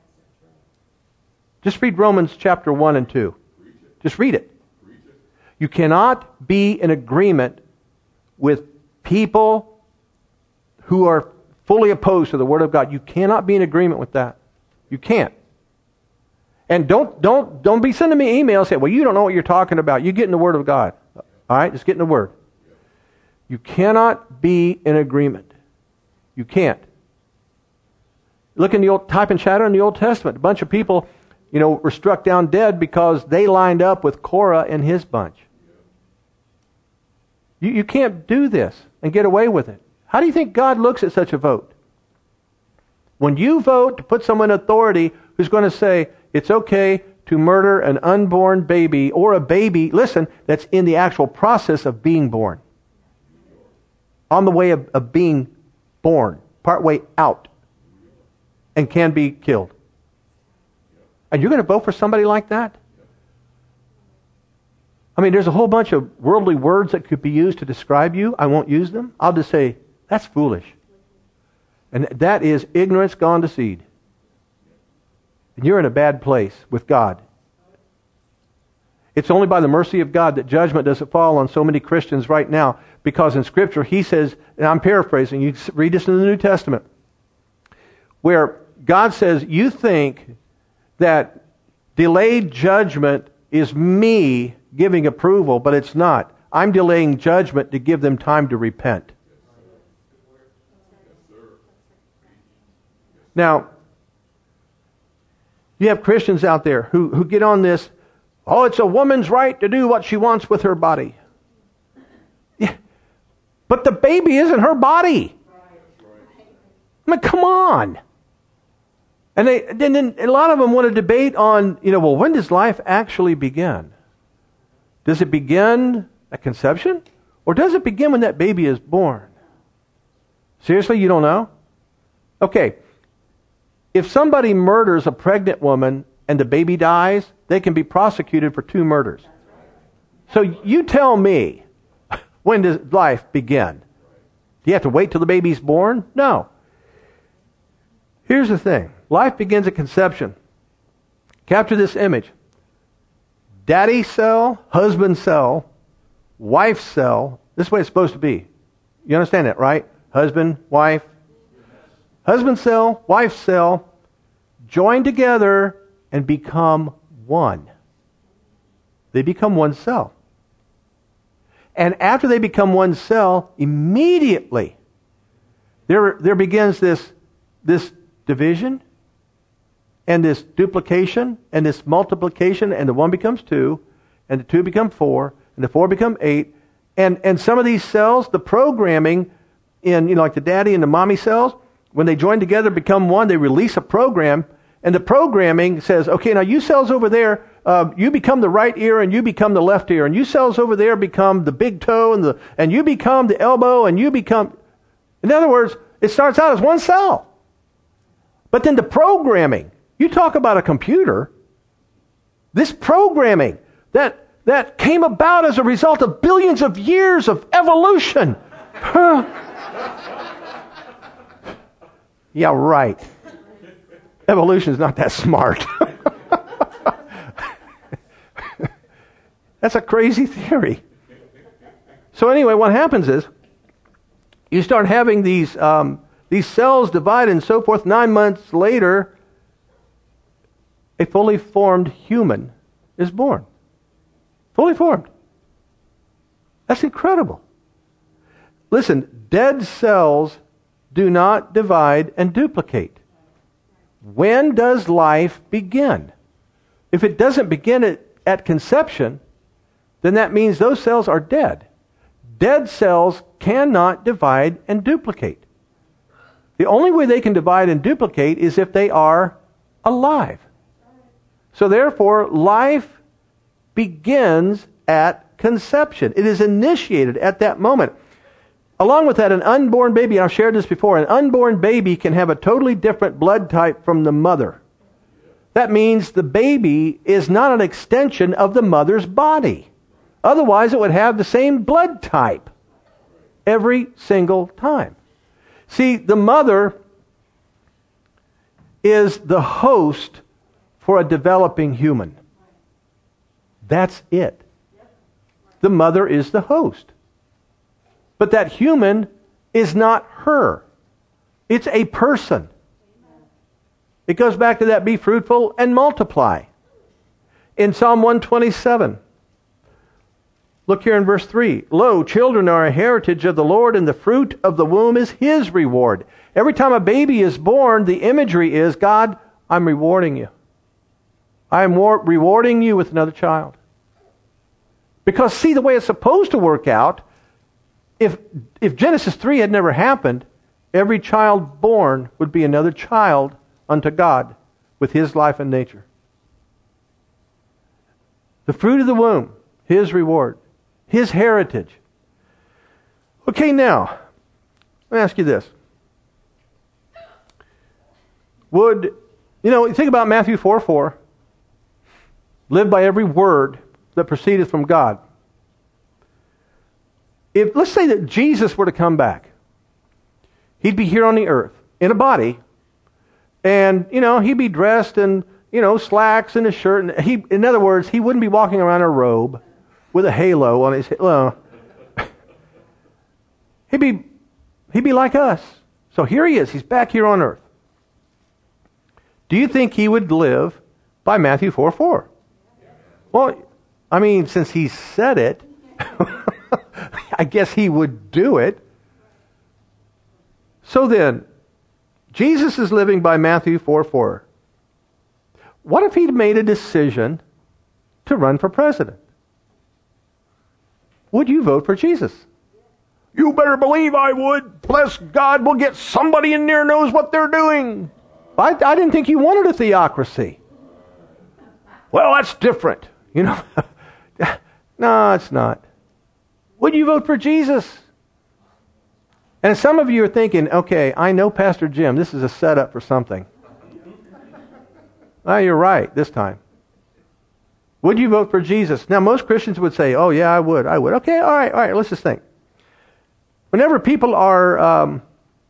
S2: Just read Romans chapter one and two. Just read it. You cannot be in agreement with people who are fully opposed to the Word of God. You cannot be in agreement with that. You can't. And don't don't don't be sending me emails saying, well, you don't know what you're talking about. You get in the Word of God. All right? Just get in the Word. You cannot be in agreement. You can't. Look in the old, type and shadow in the Old Testament. A bunch of people, you know, were struck down dead because they lined up with Korah and his bunch. You, you can't do this and get away with it. How do you think God looks at such a vote? When you vote to put someone in authority who's going to say it's okay to murder an unborn baby or a baby, listen, that's in the actual process of being born. On the way of, of being born, part way out, and can be killed. And you're going to vote for somebody like that? I mean, there's a whole bunch of worldly words that could be used to describe you. I won't use them. I'll just say, that's foolish. And that is ignorance gone to seed. And you're in a bad place with God. It's only by the mercy of God that judgment doesn't fall on so many Christians right now, because in Scripture He says, and I'm paraphrasing, you read this in the New Testament, where God says, you think that delayed judgment is me giving approval, but it's not. I'm delaying judgment to give them time to repent. Now, you have Christians out there who, who get on this, oh, it's a woman's right to do what she wants with her body. Yeah. But the baby isn't her body. I mean, come on. And they, then, then a lot of them want to debate on, you know, well, when does life actually begin? Does it begin at conception? Or does it begin when that baby is born? Seriously, you don't know? Okay. If somebody murders a pregnant woman and the baby dies, they can be prosecuted for two murders. So you tell me, when does life begin? Do you have to wait till the baby's born? No. Here's the thing. Life begins at conception. Capture this image. Daddy cell, husband cell, wife cell. This is the way it's supposed to be. You understand that, right? Husband, wife. Husband cell, wife cell, join together and become one. They become one cell. And after they become one cell, immediately there, there begins this, this division and this duplication and this multiplication, and the one becomes two, and the two become four, and the four become eight. And, and some of these cells, the programming in, you know, like the daddy and the mommy cells, when they join together, become one, they release a program, and the programming says, okay, now you cells over there, uh, you become the right ear and you become the left ear, and you cells over there become the big toe and the and you become the elbow, and you become... In other words, it starts out as one cell. But then the programming, you talk about a computer, this programming that that came about as a result of billions of years of evolution. Yeah, right. Evolution is not that smart. That's a crazy theory. So anyway, what happens is, you start having these um, these cells divide and so forth. Nine months later, a fully formed human is born. Fully formed. That's incredible. Listen, dead cells do not divide and duplicate. When does life begin? If it doesn't begin at, at conception, then that means those cells are dead. Dead cells cannot divide and duplicate. The only way they can divide and duplicate is if they are alive. So therefore, life begins at conception. It is initiated at that moment. Along with that, an unborn baby, I've shared this before, an unborn baby can have a totally different blood type from the mother. That means the baby is not an extension of the mother's body. Otherwise, it would have the same blood type every single time. See, the mother is the host for a developing human. That's it. The mother is the host. But that human is not her. It's a person. It goes back to that, be fruitful and multiply. In Psalm one twenty-seven, look here in verse three. Lo, children are a heritage of the Lord, and the fruit of the womb is His reward. Every time a baby is born, the imagery is, God, I'm rewarding you. I am rewarding you with another child. Because see, the way it's supposed to work out, if if Genesis three had never happened, every child born would be another child unto God with His life and nature. The fruit of the womb, His reward, His heritage. Okay, now, let me ask you this. Would, you know, think about Matthew four four. Live by every word that proceedeth from God. If, let's say that Jesus were to come back. He'd be here on the earth, in a body, and, you know, he'd be dressed in, you know, slacks and a shirt. And he, in other words, he wouldn't be walking around in a robe with a halo on his head. Well, he'd be, he'd be like us. So here he is. He's back here on earth. Do you think he would live by Matthew four four? Well, I mean, since he said it, I guess he would do it. So then, Jesus is living by Matthew four four. What if he'd made a decision to run for president? Would you vote for Jesus? You better believe I would. Bless God, we'll get somebody in there who knows what they're doing. I, I didn't think you wanted a theocracy. Well, that's different. You know, no, it's not. Would you vote for Jesus? And some of you are thinking, okay, I know Pastor Jim. This is a setup for something. Oh, you're right this time. Would you vote for Jesus? Now, most Christians would say, oh, yeah, I would. I would. Okay, all right, all right, let's just think. Whenever people are um,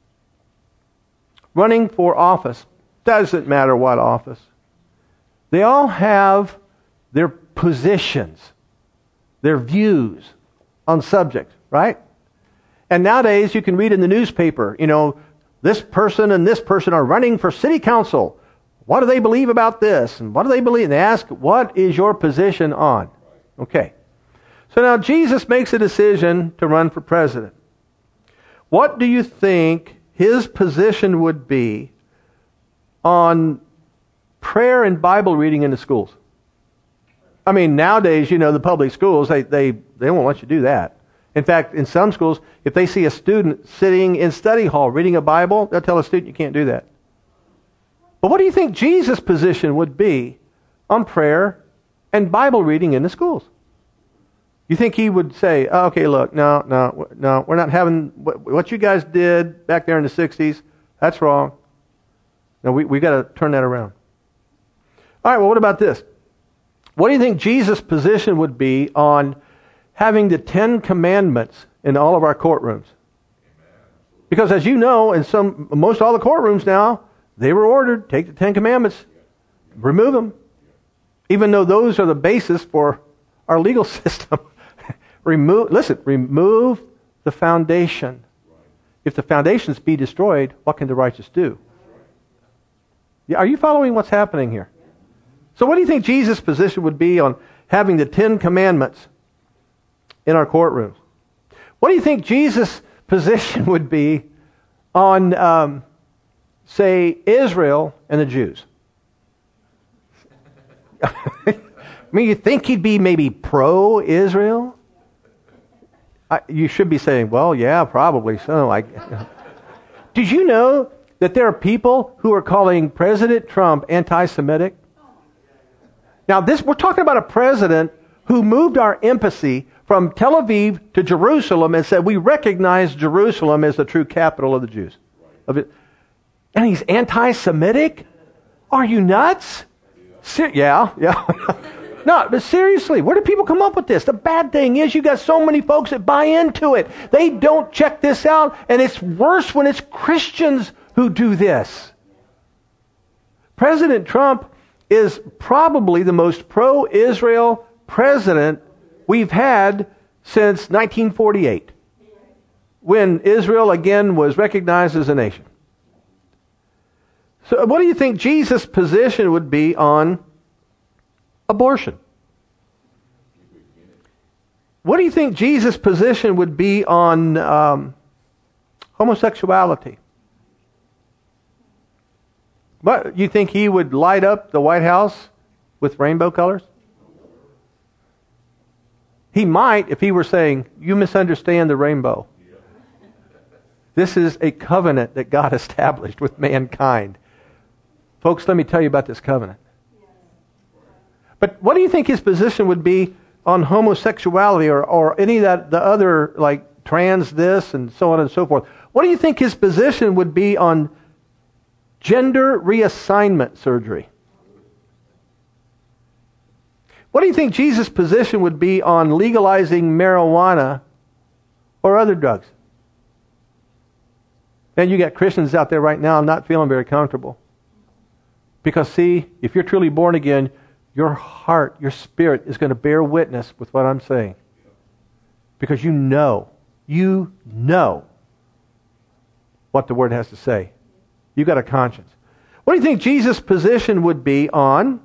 S2: running for office, doesn't matter what office, they all have their positions, their views on subjects, right? And nowadays you can read in the newspaper, you know, this person and this person are running for city council. What do they believe about this? And what do they believe? And they ask, what is your position on? Okay. So now Jesus makes a decision to run for president. What do you think his position would be on prayer and Bible reading in the schools? I mean, nowadays, you know, the public schools, they, they, they won't let you do that. In fact, in some schools, if they see a student sitting in study hall reading a Bible, they'll tell a student you can't do that. But what do you think Jesus' position would be on prayer and Bible reading in the schools? You think he would say, oh, okay, look, no, no, no, we're not having what, what you guys did back there in the sixties. That's wrong. No, we we got to turn that around. All right, well, what about this? What do you think Jesus' position would be on having the Ten Commandments in all of our courtrooms? Because as you know, in some most all the courtrooms now, they were ordered, take the Ten Commandments, remove them. Even though those are the basis for our legal system. remove, listen, remove the foundation. if the foundations be destroyed, what can the righteous do? Yeah, are you following what's happening here? So what do you think Jesus' position would be on having the Ten Commandments in our courtrooms? What do you think Jesus' position would be on, um, say, Israel and the Jews? I mean, you think he'd be maybe pro-Israel? I, you should be saying, well, yeah, probably so. I, Did you know that there are people who are calling President Trump anti-Semitic? Now, this we're talking about a president who moved our embassy from Tel Aviv to Jerusalem and said, we recognize Jerusalem as the true capital of the Jews. Of it. And he's anti-Semitic? Are you nuts? Ser- yeah, yeah. No, but seriously, where do people come up with this? The bad thing is you got so many folks that buy into it. They don't check this out, and it's worse when it's Christians who do this. President Trump is probably the most pro-Israel president we've had since nineteen forty-eight, when Israel again was recognized as a nation. So what do you think Jesus' position would be on abortion? What do you think Jesus' position would be on um, homosexuality? What, you think he would light up the White House with rainbow colors? He might if he were saying, you misunderstand the rainbow. This is a covenant that God established with mankind. Folks, let me tell you about this covenant. But what do you think his position would be on homosexuality or, or any of that, the other, like trans this and so on and so forth? What do you think his position would be on gender reassignment surgery? What do you think Jesus' position would be on legalizing marijuana or other drugs? And you got Christians out there right now not feeling very comfortable. Because see, if you're truly born again, your heart, your spirit is going to bear witness with what I'm saying. Because you know, you know what the Word has to say. You've got a conscience. What do you think Jesus' position would be on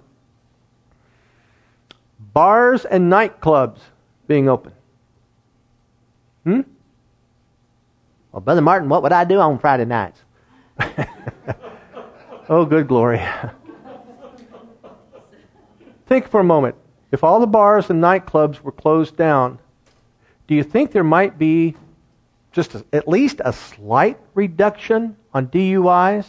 S2: bars and nightclubs being open? Hmm?
S3: Well, Brother Martin, what would I do on Friday nights?
S2: Oh, good glory. Think for a moment. If all the bars and nightclubs were closed down, do you think there might be just a, at least a slight reduction on D U Is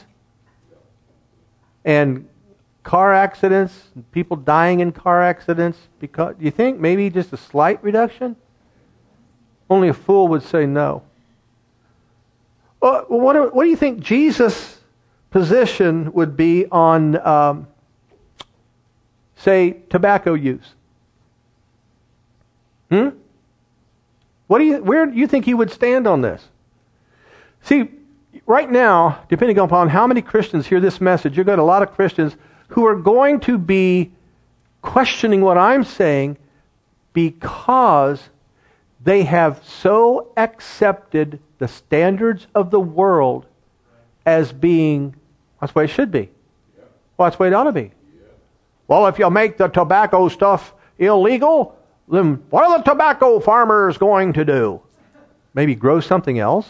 S2: and car accidents, and people dying in car accidents? Because do you think maybe just a slight reduction? Only a fool would say no. Well, what do, what do you think Jesus' position would be on, um, say, tobacco use? Hmm? What do you? Where do you think he would stand on this? See, right now, depending upon how many Christians hear this message, you've got a lot of Christians who are going to be questioning what I'm saying because they have so accepted the standards of the world as being, that's the way it should be. Well, that's the way it ought to be. Well, if you make the tobacco stuff illegal, then what are the tobacco farmers going to do? Maybe grow something else?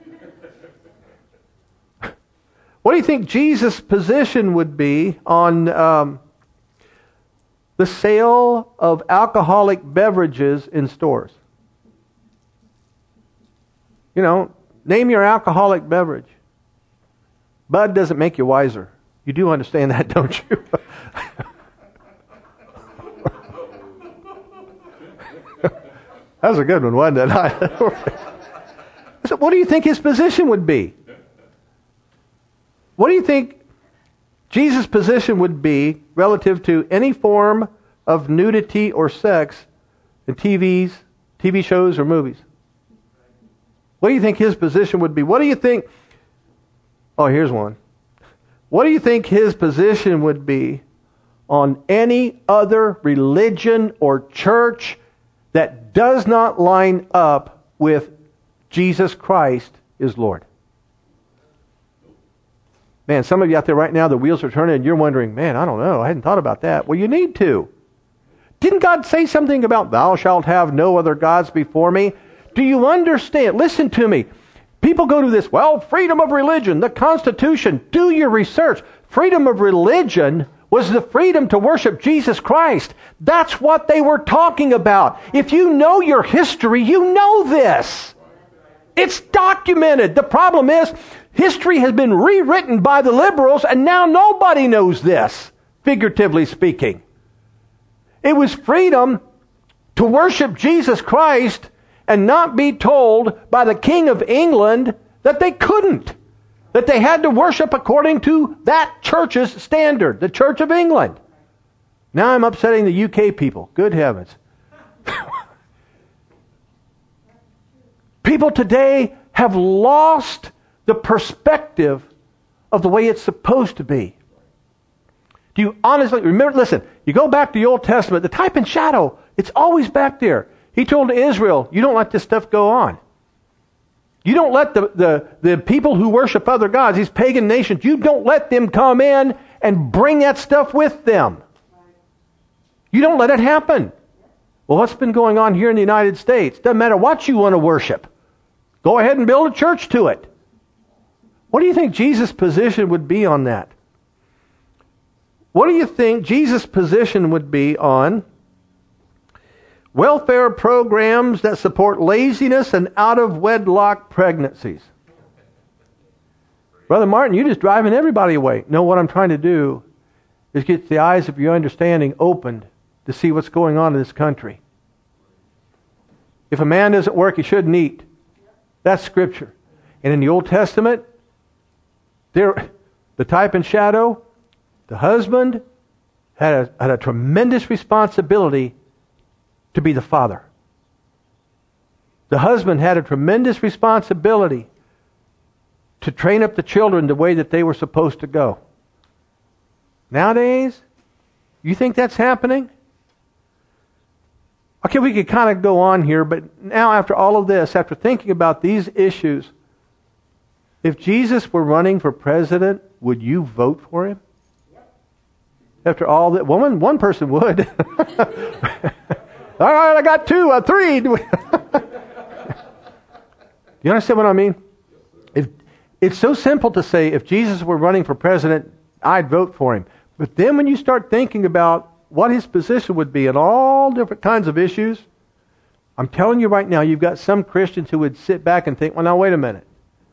S2: What do you think Jesus' position would be on um, the sale of alcoholic beverages in stores? You know, name your alcoholic beverage. Bud doesn't make you wiser. You do understand that, don't you? That was a good one, wasn't it? So what do you think his position would be? What do you think Jesus' position would be relative to any form of nudity or sex in T Vs, T V shows, or movies? What do you think his position would be? What do you think... Oh, here's one. What do you think his position would be on any other religion or church that does not line up with Jesus Christ is Lord. Man, some of you out there right now, the wheels are turning and you're wondering, man, I don't know. I hadn't thought about that. Well, you need to. Didn't God say something about thou shalt have no other gods before me? Do you understand? Listen to me. People go to this, well, freedom of religion, the Constitution. Do your research. Freedom of religion was the freedom to worship Jesus Christ. That's what they were talking about. If you know your history, you know this. It's documented. The problem is, history has been rewritten by the liberals, and now nobody knows this, figuratively speaking. It was freedom to worship Jesus Christ and not be told by the King of England that they couldn't, that they had to worship according to that church's standard, the Church of England. Now I'm upsetting the U K people. Good heavens. People today have lost the perspective of the way it's supposed to be. Do you honestly remember? Listen, you go back to the Old Testament, the type and shadow, it's always back there. He told Israel, you don't let this stuff go on. You don't let the, the, the people who worship other gods, these pagan nations, you don't let them come in and bring that stuff with them. You don't let it happen. Well, what's been going on here in the United States? Doesn't matter what you want to worship. Go ahead and build a church to it. What do you think Jesus' position would be on that? What do you think Jesus' position would be on welfare programs that support laziness and out-of-wedlock pregnancies? Brother Martin, you're just driving everybody away. No, what I'm trying to do is get the eyes of your understanding opened to see what's going on in this country. If a man doesn't work, he shouldn't eat. That's Scripture. And in the Old Testament, there, the type and shadow, the husband had a, had a tremendous responsibility to be the father. The husband had a tremendous responsibility to train up the children the way that they were supposed to go. Nowadays, you think that's happening? Okay, we could kind of go on here, but now after all of this, after thinking about these issues, if Jesus were running for president, would you vote for him? Yep. After all that, one, one person would. All right, I got two, uh, three. You understand what I mean? If it's so simple to say, if Jesus were running for president, I'd vote for him. But then when you start thinking about what his position would be on all different kinds of issues, I'm telling you right now, you've got some Christians who would sit back and think, well, now wait a minute.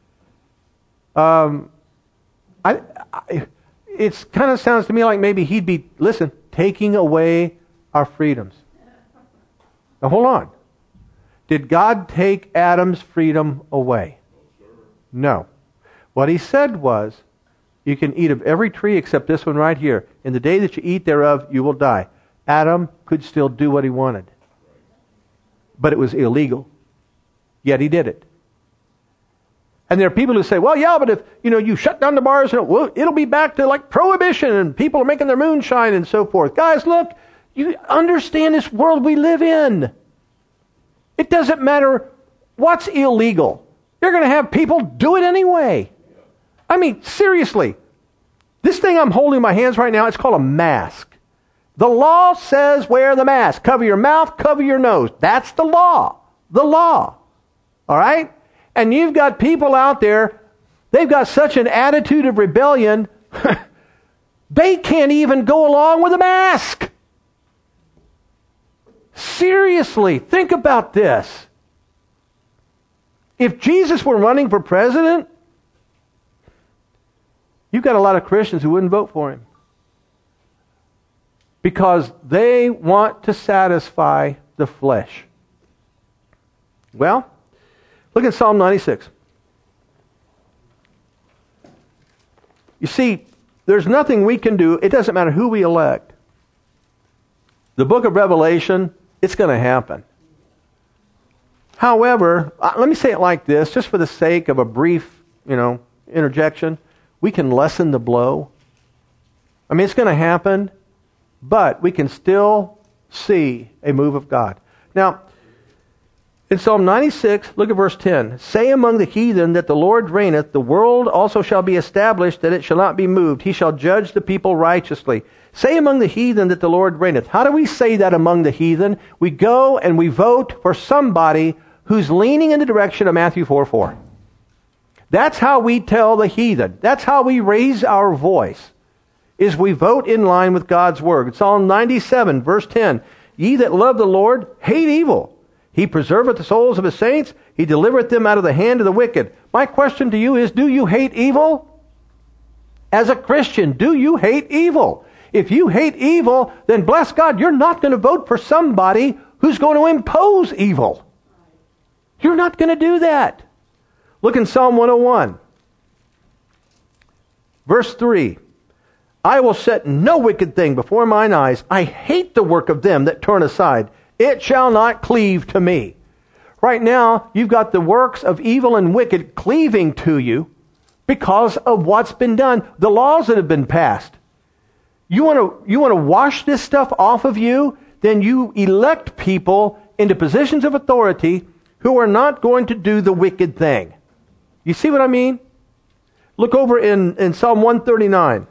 S2: Um, I, I it kind of sounds to me like maybe he'd be, listen, taking away our freedoms. Now hold on. Did God take Adam's freedom away? No. What he said was, you can eat of every tree except this one right here. In the day that you eat thereof, you will die. Adam could still do what he wanted. But it was illegal. Yet he did it. And there are people who say, well, yeah, but if you know you shut down the bars, well, it'll be back to like prohibition and people are making their moonshine and so forth. Guys, look, you understand this world we live in. It doesn't matter what's illegal. You're going to have people do it anyway. I mean, seriously, this thing I'm holding in my hands right now, it's called a mask. The law says wear the mask. Cover your mouth, cover your nose. That's the law. The law. All right? And you've got people out there, they've got such an attitude of rebellion, they can't even go along with a mask. Seriously, think about this. If Jesus were running for president, you've got a lot of Christians who wouldn't vote for him. Because they want to satisfy the flesh. Well, look at Psalm ninety-six. You see, there's nothing we can do. It doesn't matter who we elect. The book of Revelation, it's going to happen. However, let me say it like this, just for the sake of a brief, you know, interjection. We can lessen the blow. I mean, it's going to happen, but we can still see a move of God. Now, In Psalm ninety-six, look at verse ten. Say among the heathen that the Lord reigneth, the world also shall be established, that it shall not be moved. He shall judge the people righteously. Say among the heathen that the Lord reigneth. How do we say that among the heathen? We go and we vote for somebody who's leaning in the direction of Matthew four four. That's how we tell the heathen. That's how we raise our voice, is we vote in line with God's word. Psalm ninety-seven, verse ten. Ye that love the Lord, hate evil. He preserveth the souls of his saints. He delivereth them out of the hand of the wicked. My question to you is, do you hate evil? As a Christian, do you hate evil? If you hate evil, then bless God, you're not going to vote for somebody who's going to impose evil. You're not going to do that. Look in Psalm one oh one. Verse three. I will set no wicked thing before mine eyes. I hate the work of them that turn aside. It shall not cleave to me. Right now, you've got the works of evil and wicked cleaving to you because of what's been done, the laws that have been passed. You want to you want to wash this stuff off of you? Then you elect people into positions of authority who are not going to do the wicked thing. You see what I mean? Look over in, in Psalm one thirty-nine.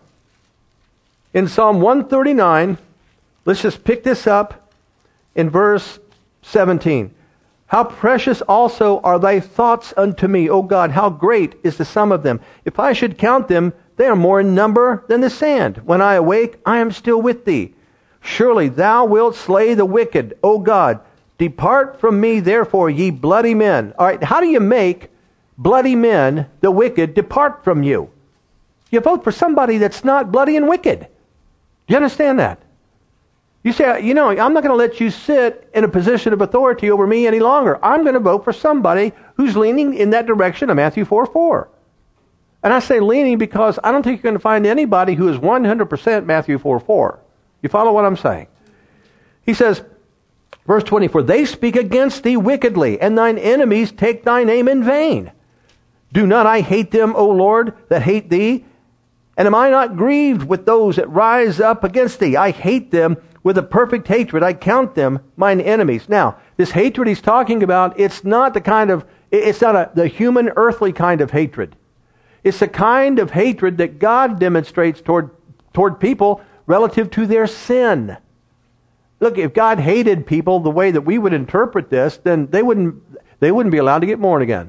S2: In Psalm one thirty-nine, let's just pick this up in verse seventeen. How precious also are thy thoughts unto me, O God, how great is the sum of them. If I should count them, they are more in number than the sand. When I awake, I am still with thee. Surely thou wilt slay the wicked, O God. Depart from me, therefore, ye bloody men. All right, how do you make bloody men, the wicked, depart from you? You vote for somebody that's not bloody and wicked. Do you understand that? You say, you know, I'm not going to let you sit in a position of authority over me any longer. I'm going to vote for somebody who's leaning in that direction of Matthew four four. And I say leaning because I don't think you're going to find anybody who is one hundred percent Matthew four four. You follow what I'm saying? He says, verse twenty, for they speak against thee wickedly, and thine enemies take thy name in vain. Do not I hate them, O Lord, that hate thee? And am I not grieved with those that rise up against thee? I hate them with a perfect hatred. I count them mine enemies. Now, this hatred he's talking about, it's not the kind of, it's not a, the human earthly kind of hatred. It's the kind of hatred that God demonstrates toward, toward people relative to their sin. Look, if God hated people the way that we would interpret this, then they wouldn't, they wouldn't be allowed to get born again.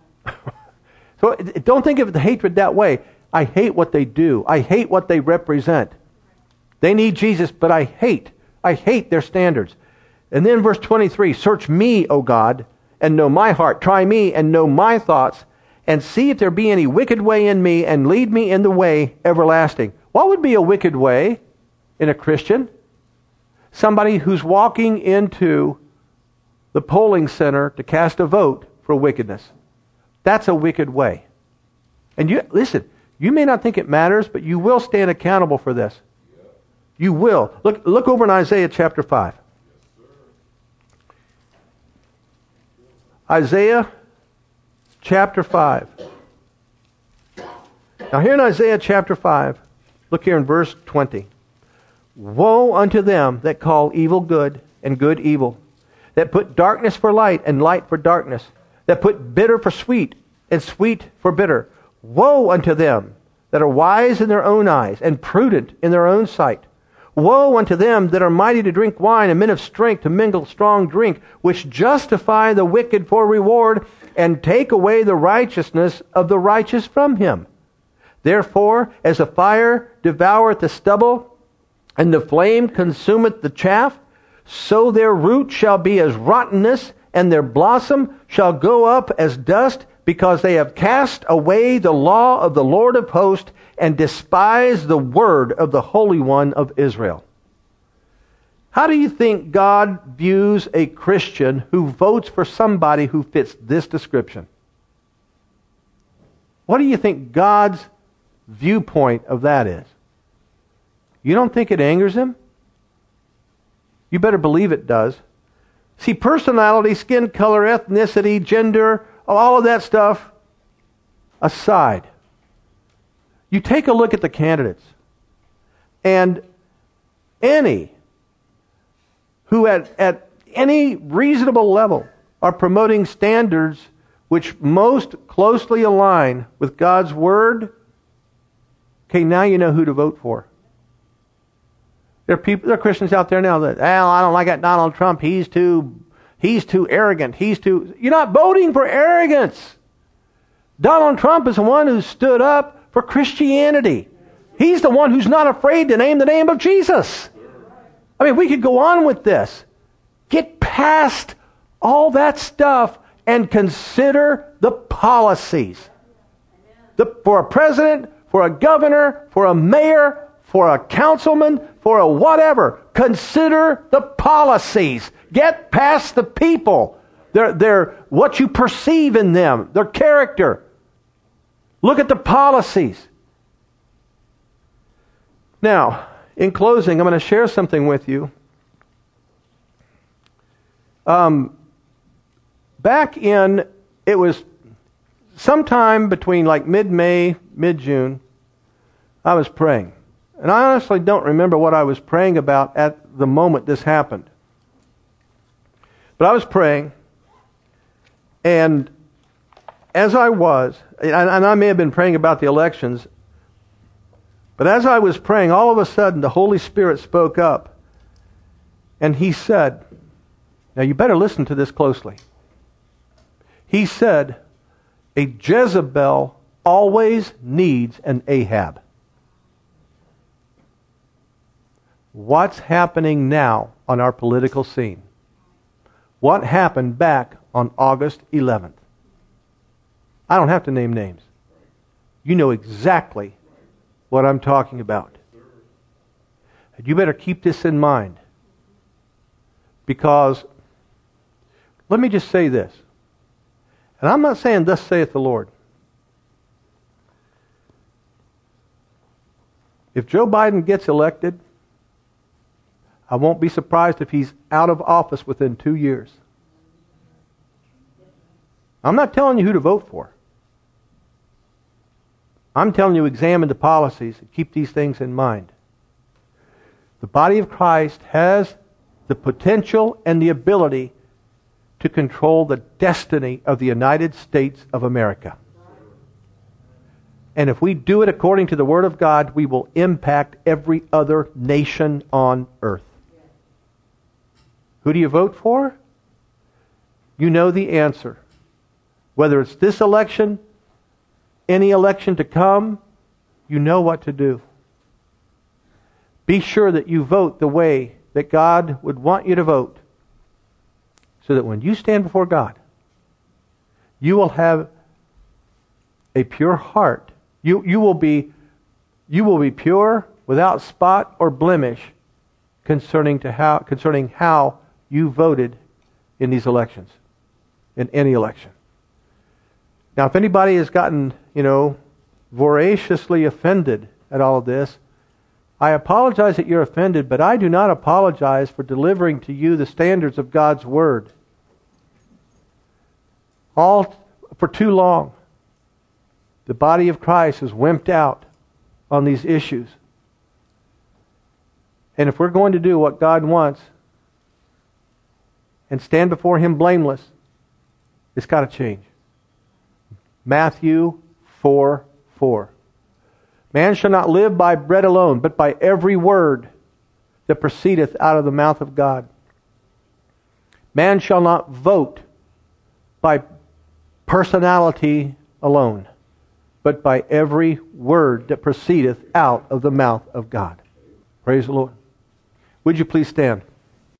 S2: So don't think of the hatred that way. I hate what they do. I hate what they represent. They need Jesus, but I hate, I hate their standards. And then verse twenty-three, search me, O God, and know my heart. Try me and know my thoughts, and see if there be any wicked way in me, and lead me in the way everlasting. What would be a wicked way in a Christian? Somebody who's walking into the polling center to cast a vote for wickedness. That's a wicked way. And you listen, you may not think it matters, but you will stand accountable for this. You will. Look, look over in Isaiah chapter five. Isaiah chapter five. Now here in Isaiah chapter five, look here in verse twenty. Woe unto them that call evil good and good evil, that put darkness for light and light for darkness, that put bitter for sweet and sweet for bitter. Woe unto them that are wise in their own eyes and prudent in their own sight. Woe unto them that are mighty to drink wine and men of strength to mingle strong drink, which justify the wicked for reward and take away the righteousness of the righteous from him. Therefore, as a fire devoureth the stubble, and the flame consumeth the chaff, so their root shall be as rottenness, and their blossom shall go up as dust, because they have cast away the law of the Lord of hosts, and despised the word of the Holy One of Israel. How do you think God views a Christian who votes for somebody who fits this description? What do you think God's viewpoint of that is? You don't think it angers him? You better believe it does. See, personality, skin color, ethnicity, gender, all of that stuff aside. You take a look at the candidates, and any who at, at any reasonable level are promoting standards which most closely align with God's Word, okay, now you know who to vote for. There are people, there are Christians out there now that, well, I don't like that Donald Trump. He's too, he's too arrogant. He's too. You're not voting for arrogance. Donald Trump is the one who stood up for Christianity. He's the one who's not afraid to name the name of Jesus. I mean, we could go on with this. Get past all that stuff and consider the policies. The, for a president, for a governor, for a mayor, for a councilman, for a whatever. Consider the policies. Get past the people. They're, they're what you perceive in them, their character. Look at the policies. Now, in closing, I'm going to share something with you. Um, back in, it was sometime between like mid-May, mid-June, I was praying. And I honestly don't remember what I was praying about at the moment this happened. But I was praying, and as I was, and I may have been praying about the elections, but as I was praying, all of a sudden the Holy Spirit spoke up, and He said, now you better listen to this closely. He said, a Jezebel always needs an Ahab. What's happening now on our political scene? What happened back on August eleventh? I don't have to name names. You know exactly what I'm talking about. And you better keep this in mind. Because, let me just say this. And I'm not saying, thus saith the Lord. If Joe Biden gets elected, I won't be surprised if he's out of office within two years. I'm not telling you who to vote for. I'm telling you, examine the policies and keep these things in mind. The body of Christ has the potential and the ability to control the destiny of the United States of America. And if we do it according to the Word of God, we will impact every other nation on earth. Who do you vote for? You know the answer. Whether it's this election, any election to come, you know what to do. Be sure that you vote the way that God would want you to vote, so that when you stand before God, you will have a pure heart. You, you will be, you will be pure, without spot or blemish, concerning to how concerning how you voted in these elections, in any election. Now, if anybody has gotten, you know, voraciously offended at all of this, I apologize that you're offended, but I do not apologize for delivering to you the standards of God's Word. All for too long, the body of Christ has wimped out on these issues. And if we're going to do what God wants and stand before Him blameless, it's got to change. Matthew four four. Man shall not live by bread alone, but by every word that proceedeth out of the mouth of God. Man shall not vote by personality alone, but by every word that proceedeth out of the mouth of God. Praise the Lord. Would you please stand?